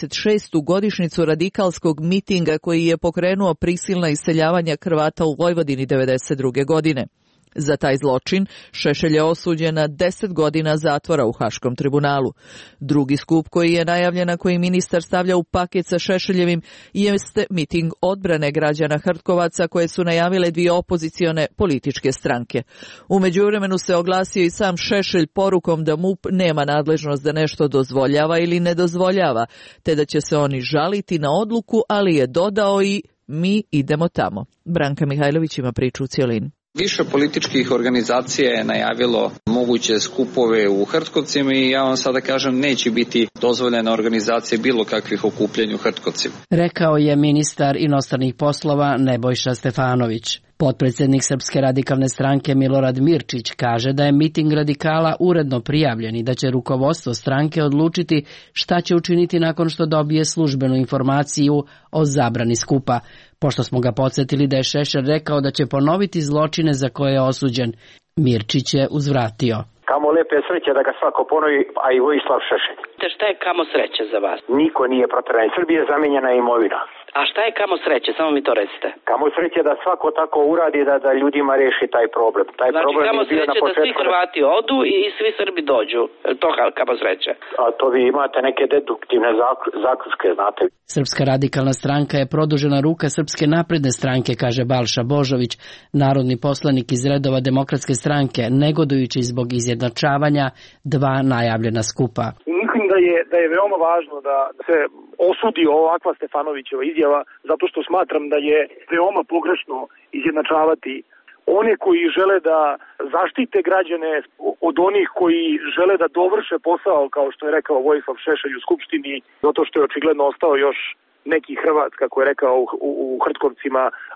26. godišnjicu radikalskog mitinga koji je pokrenuo prisilna iseljavanja Hrvata u Vojvodini 1992. godine. Za taj zločin Šešelj je osuđen na 10 godina zatvora u Haškom tribunalu. Drugi skup koji je najavljen, a koji ministar stavlja u paket sa Šešeljevim, jeste miting odbrane građana Hrtkovaca koje su najavile dvije opozicione političke stranke. U međuvremenu se oglasio i sam Šešelj porukom da MUP nema nadležnost da nešto dozvoljava ili ne dozvoljava, te da će se oni žaliti na odluku, ali je dodao i mi idemo tamo. Branka Mihajlović ima priču u cijelini. Više političkih organizacija je najavilo moguće skupove u Hrtkovcima i ja vam sada kažem neće biti dozvoljena organizacija bilo kakvih okupljanja u Hrtkovcima. Rekao je ministar inostranih poslova Nebojša Stefanović. Potpredsjednik Srpske radikalne stranke Milorad Mirčić kaže da je miting radikala uredno prijavljen i da će rukovodstvo stranke odlučiti šta će učiniti nakon što dobije službenu informaciju o zabrani skupa. Pošto smo ga podsjetili da je Šešelj rekao da će ponoviti zločine za koje je osuđen, Mirčić je uzvratio. Kamo lepe sreće da ga svako ponovi, a i Vojislav Šešelj. Te šta je kamo sreće za vas? Niko nije proteran. Srbije je zamijenjena imovina. A šta je kamo sreće? Samo mi to recite. Kamo sreće da svako tako uradi da ljudima reši taj problem. Taj znači problem kamo je bio sreće na početku... da svi Hrvati odu i svi Srbi dođu. To kamo sreće. A to vi imate neke deduktivne zaključke, znate. Srpska radikalna stranka je produžena ruka Srpske napredne stranke, kaže Balša Božović, narodni poslanik iz redova Demokratske stranke, negodujući zbog izjednačavanja dva najavljena skupa. Mislim da je veoma važno da se osudi ovakva Stefanovićeva izjava, zato što smatram da je veoma pogrešno izjednačavati one koji žele da zaštite građane od onih koji žele da dovrše posao, kao što je rekao Vojislav Šešelj u Skupštini, zato što je očigledno ostao još neki Hrvat, kako je rekao, u Hrtkovcima,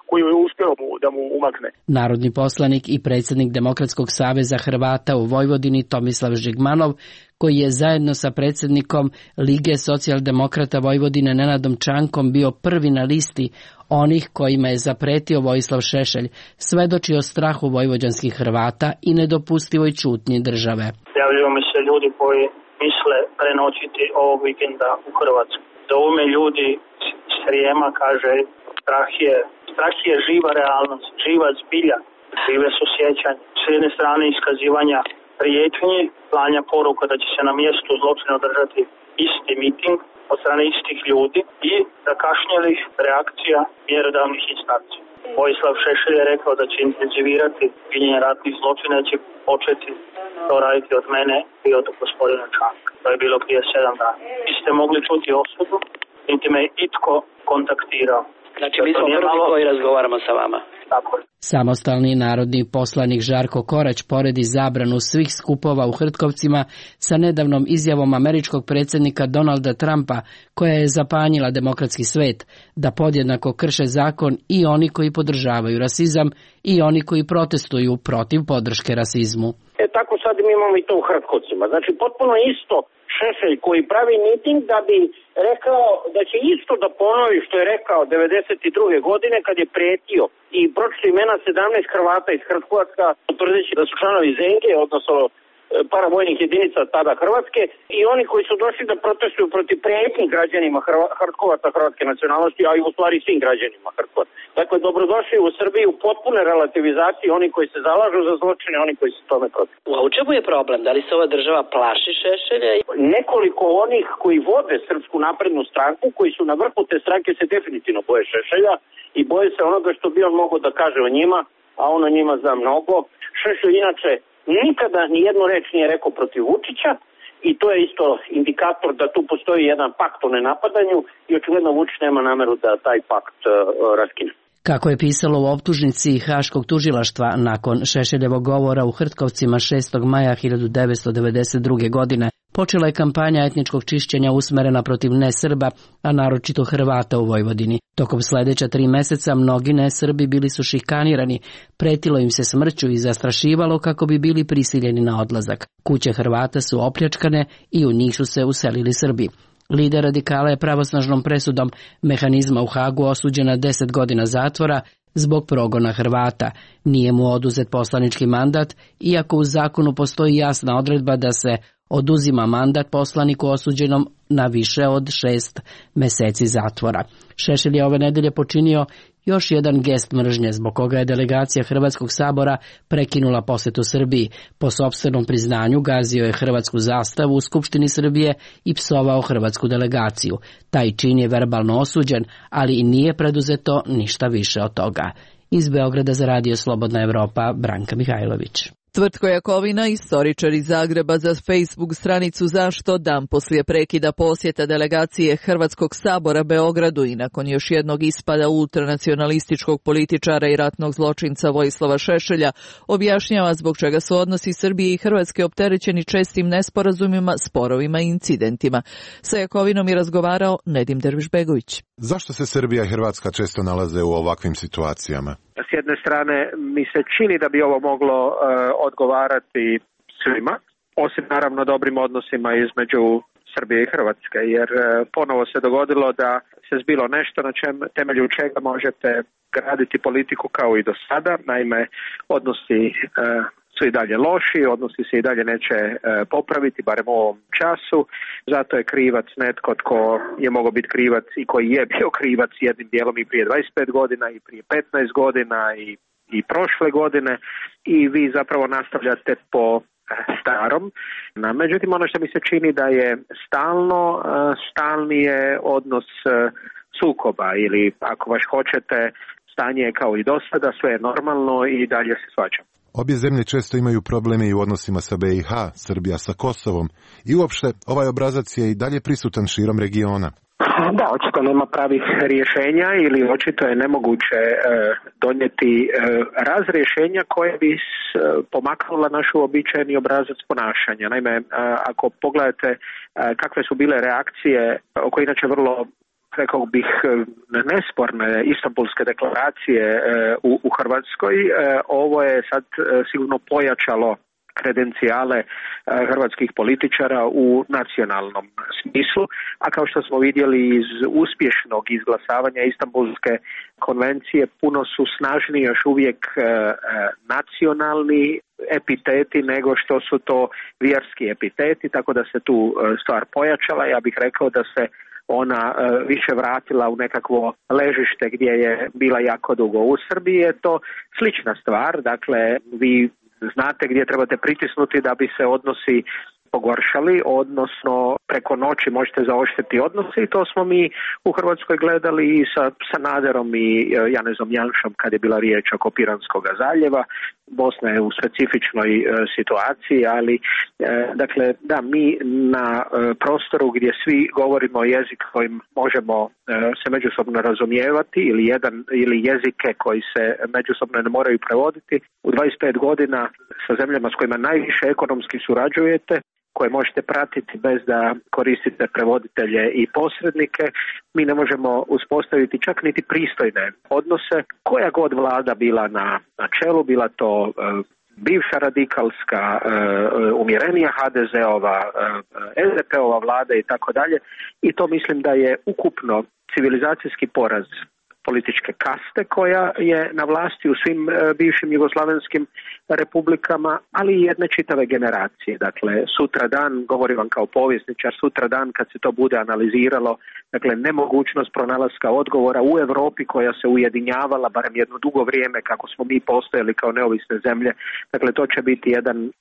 koju je uspeo da mu umakne. Narodni poslanik i predsjednik Demokratskog saveza Hrvata u Vojvodini Tomislav Žigmanov, koji je zajedno sa predsjednikom Lige socijaldemokrata Vojvodine Nenadom Čankom bio prvi na listi onih kojima je zapretio Vojislav Šešelj, svedoči o strahu vojvođanskih Hrvata i nedopustivoj ćutnji države. Javljaju mi se ljudi koji misle prenoćiti ovog vikenda u Hrvatsku. Zovu me ljudi iz Srijema, kaže, strah je živa realnost, živa zbilja, žive su sjećanja. S jedne strane iskazivanja prijetnji, slanja poruka da će se na mjestu zločina održati isti miting od strane istih ljudi i zakašnjelih reakcija mjerodavnih instanci. Vojislav Šešelj je rekao da će intenzivirati ginjenje ratnih zločina, će početi to raditi od mene i od gospodina Čanka. To je bilo prije 7 dana. Niste mogli čuti osudu, niti me itko kontaktirao. Znači mi smo prvi koji razgovaramo sa vama. Tako je. Samostalni narodni poslanik Žarko Korać poredi zabranu svih skupova u Hrtkovcima sa nedavnom izjavom američkog predsjednika Donalda Trumpa, koja je zapanjila demokratski svet, da podjednako krše zakon i oni koji podržavaju rasizam i oni koji protestuju protiv podrške rasizmu. Tako sad mi imamo i to u Hrtkovcima. Znači potpuno isto Šešelj koji pravi miting da bi rekao da će isto da ponovi što je rekao 92. godine kad je prijetio i pročito imena 17 Hrvata iz Hrtkovaca, tvrdeći da su članovi Zenge, odnosno paravojnih jedinica tada Hrvatske, i oni koji su došli da protestuju protiv prijetnji građanima Hrtkovaca hrvatske nacionalnosti, a i u stvari svim građanima Hrtkovaca. Dakle, dobrodošli u Srbiju potpune relativizacije, oni koji se zalažu za zločine, oni koji se tome protiv. A u čemu je problem? Da li se ova država plaši Šešelja? Nekoliko onih koji vode Srpsku naprednu stranku, koji su na vrhu te stranke, se definitivno boje Šešelja i boje se onoga što bi on mogao da kaže o njima, a on o njima zna mnogo. Šešelj inače nikada ni jednu reč nije rekao protiv Vučića i to je isto indikator da tu postoji jedan pakt o nenapadanju i očigledno Vučić nema nameru da taj pakt raskine. Kako je pisalo u optužnici Haškog tužilaštva, nakon Šešeljevog govora u Hrtkovcima 6. maja 1992. godine, počela je kampanja etničkog čišćenja usmerena protiv nesrba, a naročito Hrvata u Vojvodini. Tokom sljedeća 3 mjeseca mnogi nesrbi bili su šikanirani, pretilo im se smrću i zastrašivalo kako bi bili prisiljeni na odlazak. Kuće Hrvata su opljačkane i u njih su se uselili Srbi. Lider radikala je pravosnažnom presudom mehanizma u Hagu osuđen na 10 godina zatvora zbog progona Hrvata. Nije mu oduzet poslanički mandat, iako u zakonu postoji jasna odredba da se oduzima mandat poslaniku osuđenom na više od 6 mjeseci zatvora. Šešelj je ove nedelje počinio još jedan gest mržnje, zbog koga je delegacija Hrvatskog sabora prekinula posjetu Srbiji. Po sopstvenom priznanju gazio je hrvatsku zastavu u Skupštini Srbije i psovao hrvatsku delegaciju. Taj čin je verbalno osuđen, ali i nije preduzeto ništa više od toga. Iz Beograda za Radio Slobodna Evropa, Branka Mihajlović. Tvrtko Jakovina, istoričar iz Zagreba, za Facebook stranicu Zašto dan poslije prekida posjeta delegacije Hrvatskog sabora Beogradu i nakon još jednog ispada ultranacionalističkog političara i ratnog zločinca Vojislava Šešelja objašnjava zbog čega su odnosi Srbije i Hrvatske opterećeni čestim nesporazumima, sporovima i incidentima. Sa Jakovinom je razgovarao Nedim Dervišbegović. Zašto se Srbija i Hrvatska često nalaze u ovakvim situacijama? S jedne strane mi se čini da bi ovo moglo odgovarati svima, osim naravno dobrim odnosima između Srbije i Hrvatske, jer ponovo se dogodilo da se zbilo nešto na temelju čega možete graditi politiku kao i do sada. Naime, odnosi su i dalje loši, odnosi se i dalje neće popraviti, barem u ovom času. Zato je krivac netko tko je mogao biti krivac i koji je bio krivac jednim dijelom i prije 25 godina i prije 15 godina i prošle godine i vi zapravo nastavljate po starom. Međutim, ono što mi se čini da je stalni je odnos sukoba ili ako baš hoćete stanje je kao i do sada, sve je normalno i dalje se svađa. Obje zemlje često imaju probleme i u odnosima sa BiH, Srbija sa Kosovom i uopšte ovaj obrazac je i dalje prisutan širom regiona. Da, očito nema pravih rješenja ili očito je nemoguće donijeti razrješenja koje bi pomaknula naš uobičajeni obrazac ponašanja. Naime, ako pogledate kakve su bile reakcije oko inače vrlo rekao bih, nesporne Istanbulske deklaracije u Hrvatskoj, ovo je sad sigurno pojačalo kredencijale hrvatskih političara u nacionalnom smislu, a kao što smo vidjeli iz uspješnog izglasavanja Istanbulske konvencije, puno su snažniji još uvijek nacionalni epiteti nego što su to vjerski epiteti, tako da se tu stvar pojačala. Ja bih rekao da se ona više vratila u nekakvo ležište gdje je bila jako dugo. U Srbiji je to slična stvar, dakle vi znate gdje trebate pritisnuti da bi se odnosi pogoršali, odnosno preko noći možete zaoštriti odnose, i to smo mi u Hrvatskoj gledali i sa Sanaderom i Janezom Janšom kad je bila riječ oko Piranskoga zaljeva. Bosna je u specifičnoj situaciji, ali dakle da, mi na prostoru gdje svi govorimo jezik kojim možemo se međusobno razumijevati ili jezike koji se međusobno ne moraju prevoditi, u 25 godina sa zemljama s kojima najviše ekonomski surađujete, koje možete pratiti bez da koristite prevoditelje i posrednike, mi ne možemo uspostaviti čak niti pristojne odnose, koja god vlada bila na čelu, bila to bivša radikalska, umjerenija HDZ-ova, SDP-ova vlada i tako dalje, i to mislim da je ukupno civilizacijski poraz političke kaste koja je na vlasti u svim bivšim jugoslavenskim republikama, ali i jedne čitave generacije. Dakle, sutradan, govorim vam kao povjesničar, sutradan kad se to bude analiziralo, dakle, nemogućnost pronalaska odgovora u Europi koja se ujedinjavala barem jedno dugo vrijeme kako smo mi postojali kao neovisne zemlje, dakle, to će biti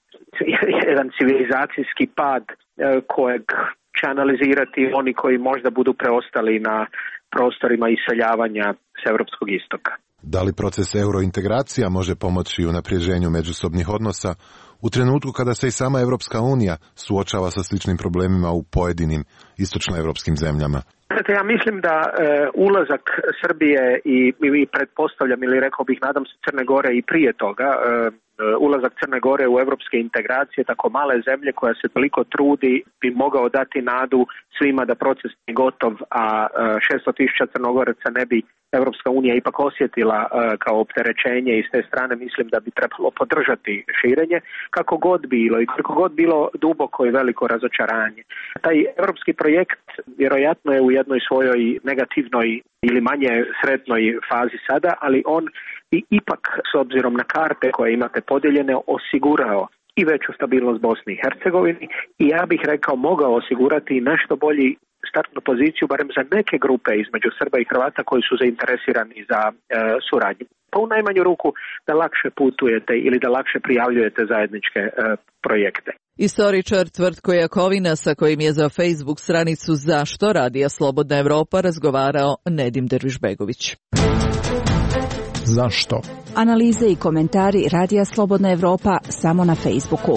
jedan civilizacijski pad kojeg će analizirati oni koji možda budu preostali na prostorima iseljavanja s europskog istoka. Da li proces eurointegracija može pomoći u unapređenju međusobnih odnosa u trenutku kada se i sama Europska unija suočava sa sličnim problemima u pojedinim istočnoevropskim zemljama? Ja mislim da ulazak Srbije i pretpostavljam ili rekao bih nadam se Crne Gore i prije toga, ulazak Crne Gore u europske integracije tako male zemlje koja se toliko trudi bi mogao dati nadu svima da proces nije gotov, a 600.000 Crnogoraca ne bi Europska unija ipak osjetila kao opterećenje, i s te strane mislim da bi trebalo podržati širenje, kako god bilo i koliko god bilo duboko i veliko razočaranje. Taj europski projekt vjerojatno je u jednoj svojoj negativnoj ili manje sretnoj fazi sada, ali on bi ipak s obzirom na karte koje imate podijeljene osigurao i veću stabilnost Bosni i Hercegovini, i ja bih rekao mogao osigurati nešto bolji startnu poziciju barem za neke grupe između Srba i Hrvata koji su zainteresirani za suradnju. Pa u najmanju ruku da lakše putujete ili da lakše prijavljujete zajedničke projekte. Istoričar Tvrtko Jakovina, sa kojim je za Facebook stranicu Zašto Radija Slobodna Evropa razgovarao Nedim Dervišbegović. Zašto? Analize i komentari Radija Slobodna Evropa samo na Facebooku.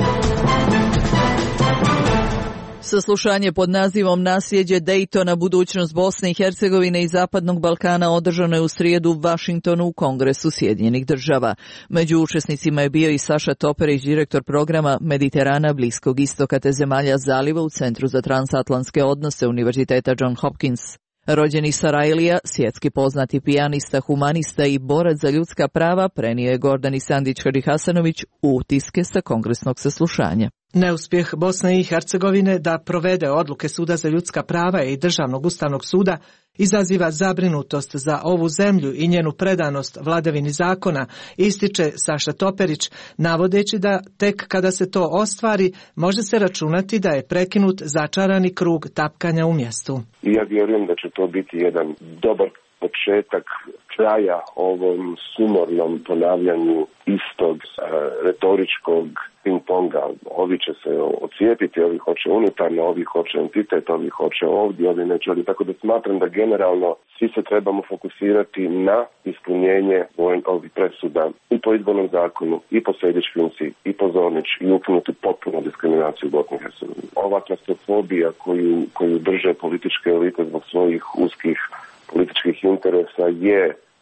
Saslušanje pod nazivom Nasljeđe Daytona, budućnost Bosne i Hercegovine i Zapadnog Balkana održano je u srijedu u Vašingtonu u Kongresu Sjedinjenih država. Među učesnicima je bio i Saša Toperić, direktor programa Mediterana, Bliskog istoka te zemalja zaliva u Centru za transatlantske odnose Univerziteta John Hopkins. Rođeni Sarajlija, svjetski poznati pijanista, humanista i borac za ljudska prava, prenio je Gordani Sandić Hadihasanović utiske sa kongresnog saslušanja. Neuspjeh Bosne i Hercegovine da provede odluke Suda za ljudska prava i Državnog ustavnog suda izaziva zabrinutost za ovu zemlju i njenu predanost vladavini zakona, ističe Saša Toperić, navodeći da tek kada se to ostvari može se računati da je prekinut začarani krug tapkanja u mjestu. Ja vjerujem da će to biti jedan dobar početak kraja ovom sumornom ponavljanju istog retoričkog ping-ponga. Ovi će se ocijepiti, ovi hoće unutarno, ovi hoće entitet, ovi hoće ovdje, ovi neće ovdje. Tako da smatram da generalno svi se trebamo fokusirati na ispunjenje ovih presuda i po izbornom zakonu, i po Sejdić-Finci, i po Zornić, i ukinuti potpuno diskriminaciju u Bosni i Hercegovini. Ova klastrofobija koju drže političke elite zbog svojih uskih političkih interesa je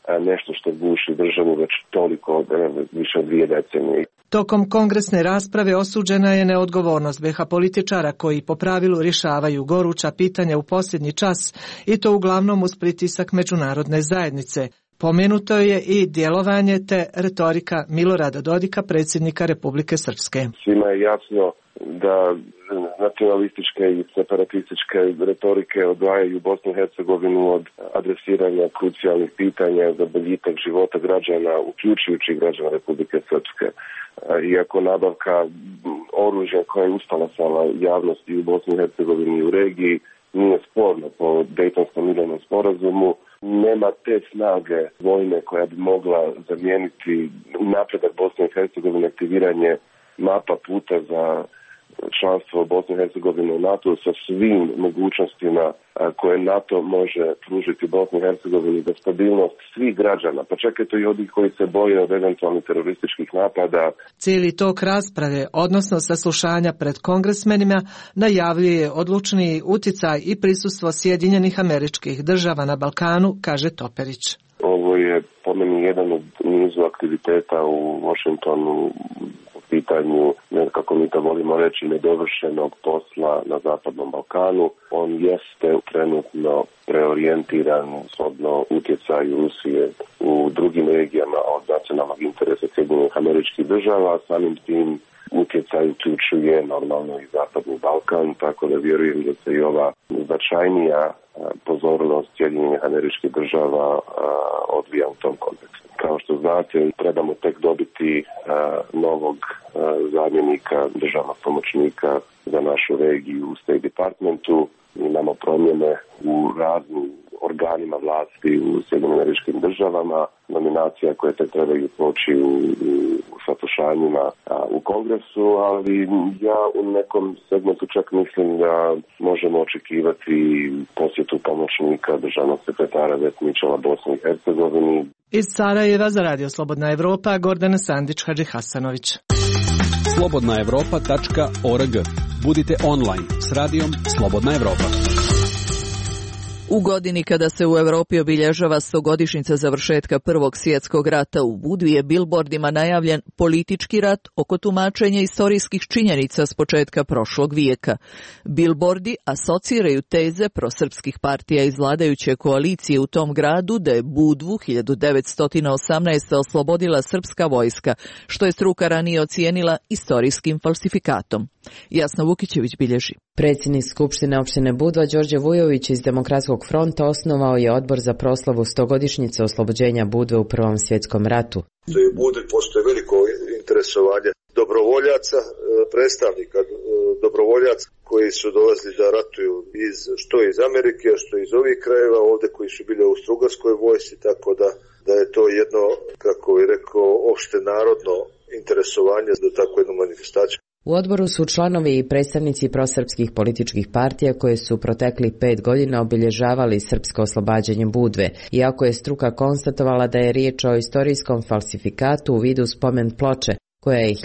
nešto što guši državu već toliko, više od 2 decenije. Tokom kongresne rasprave osuđena je neodgovornost BiH političara koji po pravilu rješavaju goruća pitanja u posljednji čas i to uglavnom uz pritisak međunarodne zajednice. Pomenuto je i djelovanje te retorika Milorada Dodika, predsjednika Republike Srpske. Svima je jasno da nacionalističke i separatističke retorike odvajaju Bosnu i Hercegovinu od adresiranja krucijalnih pitanja za boljitak života građana, uključujući građana Republike Srpske. Iako nabavka oružja koja je ustalasala javnosti u Bosni i Hercegovini i u regiji nije sporno po Dejtonskom mirovnom sporazumu, nema te snage vojne koja bi mogla zamijeniti napredak Bosne i Hercegovine, aktiviranje mapa puta za članstvo Bosne i Hercegovine u NATO sa svim mogućnostima koje NATO može pružiti Bosni i Hercegovini za stabilnost svih građana, pa čak i to i onih koji se boje od eventualnih terorističkih napada. Cijeli tok rasprave, odnosno saslušanja pred kongresmenima, najavljuje odlučniji uticaj i prisustvo Sjedinjenih Američkih Država na Balkanu, kaže Toperić. Ovo je po meni jedan od nizu aktiviteta u Washingtonu po pitanju, kako mi to volimo reći, nedovršenog posla na Zapadnom Balkanu. On jeste trenutno preorijentiran shodno utjecaju Rusije u drugim regijama od nacionalnog interesa Sjedinjenih Američkih Država, samim tim utjecaj uključuje normalno i Zapadni Balkan, tako da vjerujem da se i ova značajnija pozornost Sjedinjenih Američkih Država odvija u tom kontekstu. Kao što znate, trebamo tek dobiti novog zamjenika državnog pomoćnika za našu regiju u State Departmentu. Imamo promjene u raznim organima vlasti u Sjedinjenim Američkim Državama, nominacija koje te trebaju poći u saslušanjima u Kongresu, ali ja u nekom segmentu čak mislim da možemo očekivati posjetu pomoćnika državnog sekretara Vetničala Bosni i Hercegovini. Iz Sarajeva za Radio Slobodna Evropa, Gordana Sandić, Hasanović. slobodnaevropa.org. Budite online s radijom Slobodna Evropa. U godini kada se u Europi obilježava 100-godišnjica završetka Prvog svjetskog rata u Budvi je bilbordima najavljen politički rat oko tumačenja istorijskih činjenica s početka prošlog vijeka. Bilbordi asociraju teze prosrpskih partija iz vladajuće koalicije u tom gradu da je Budvu 1918. oslobodila srpska vojska, što je struka ranije ocijenila istorijskim falsifikatom. Jasna Vukićević bilježi. Predsjednik Skupštine opštine Budva Đorđe Vujović iz Demokratskog fronta osnovao je odbor za proslavu 100-godišnjice oslobođenja Budve u Prvom svjetskom ratu. U Budvi postoje veliko interesovanje dobrovoljaca, predstavnika dobrovoljaca koji su dolazili da ratuju što iz Amerike, što iz ovih krajeva, ovdje koji su bili u Austro-Ugarskoj vojsci, tako da je to jedno, kako je rekao, opšte narodno interesovanje za takvu jednu manifestaciju. U odboru su članovi i predstavnici prosrpskih političkih partija koje su protekli 5 godina obilježavali srpsko oslobađanje Budve, iako je struka konstatovala da je riječ o istorijskom falsifikatu u vidu spomen ploče, koja je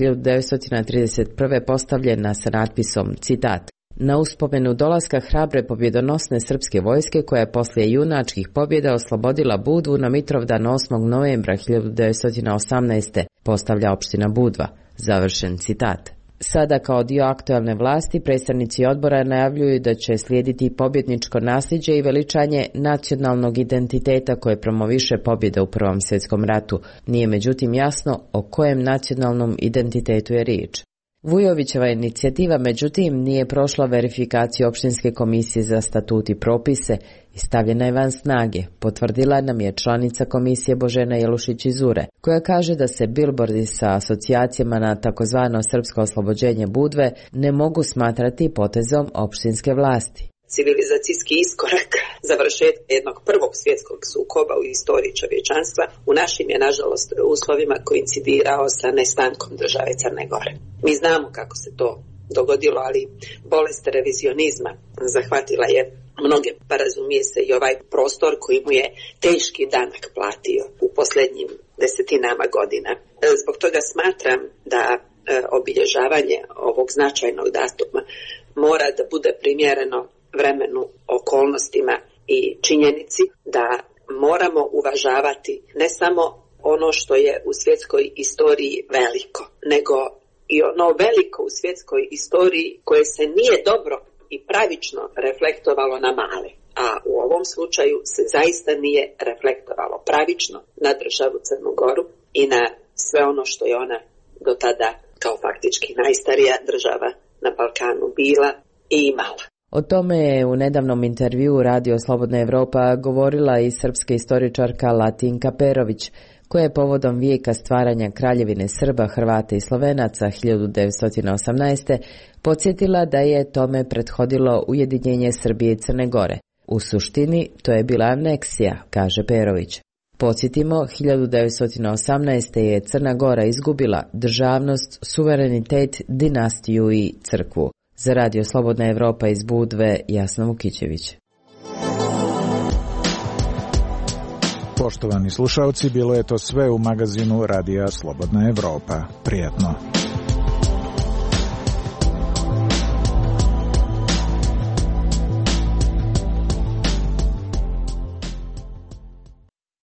1931. postavljena sa natpisom, citat, na uspomenu dolaska hrabre pobjedonosne srpske vojske koja je poslije junačkih pobjeda oslobodila Budvu na Mitrovdan 8. novembra 1918. postavlja opština Budva, završen citat. Sada kao dio aktualne vlasti predstavnici odbora najavljuju da će slijediti pobjedničko nasljeđe i veličanje nacionalnog identiteta koje promoviše pobjeda u Prvom svjetskom ratu. Nije međutim jasno o kojem nacionalnom identitetu je riječ. Vujovićeva inicijativa međutim nije prošla verifikaciju opštinske komisije za statut i propise i stavljena je van snage, potvrdila nam je članica komisije Božena Jelušić iz Ure, koja kaže da se bilbordi sa asocijacijama na takozvano srpsko oslobođenje Budve ne mogu smatrati potezom opštinske vlasti. Civilizacijski iskorak završetka jednog prvog svjetskog sukoba u istoriji čovječanstva u našim je nažalost uslovima koincidirao sa nestankom države Crne Gore. Mi znamo kako se to dogodilo, ali bolest revizionizma zahvatila je mnoge, pa razumije se i ovaj prostor koji mu je teški danak platio u posljednjim desetinama godina. Zbog toga smatram da obilježavanje ovog značajnog datuma mora da bude primjereno vremenu, okolnostima i činjenici da moramo uvažavati ne samo ono što je u svjetskoj istoriji veliko, nego i ono veliko u svjetskoj istoriji koje se nije dobro i pravično reflektovalo na male. A u ovom slučaju se zaista nije reflektovalo pravično na državu Crnu Goru i na sve ono što je ona do tada kao faktički najstarija država na Balkanu bila i imala. O tome je u nedavnom intervjuu Radio Slobodna Evropa govorila i srpska istoričarka Latinka Perović, koja je povodom vijeka stvaranja Kraljevine Srba, Hrvata i Slovenaca 1918. podsjetila da je tome prethodilo ujedinjenje Srbije i Crne Gore. U suštini, to je bila aneksija, kaže Perović. Podsjetimo, 1918. je Crna Gora izgubila državnost, suverenitet, dinastiju i crkvu. Za Radio Slobodna Evropa iz Budve, Jasna Vukićević. Poštovani slušalci, bilo je to sve u magazinu Radija Slobodna Evropa. Prijatno.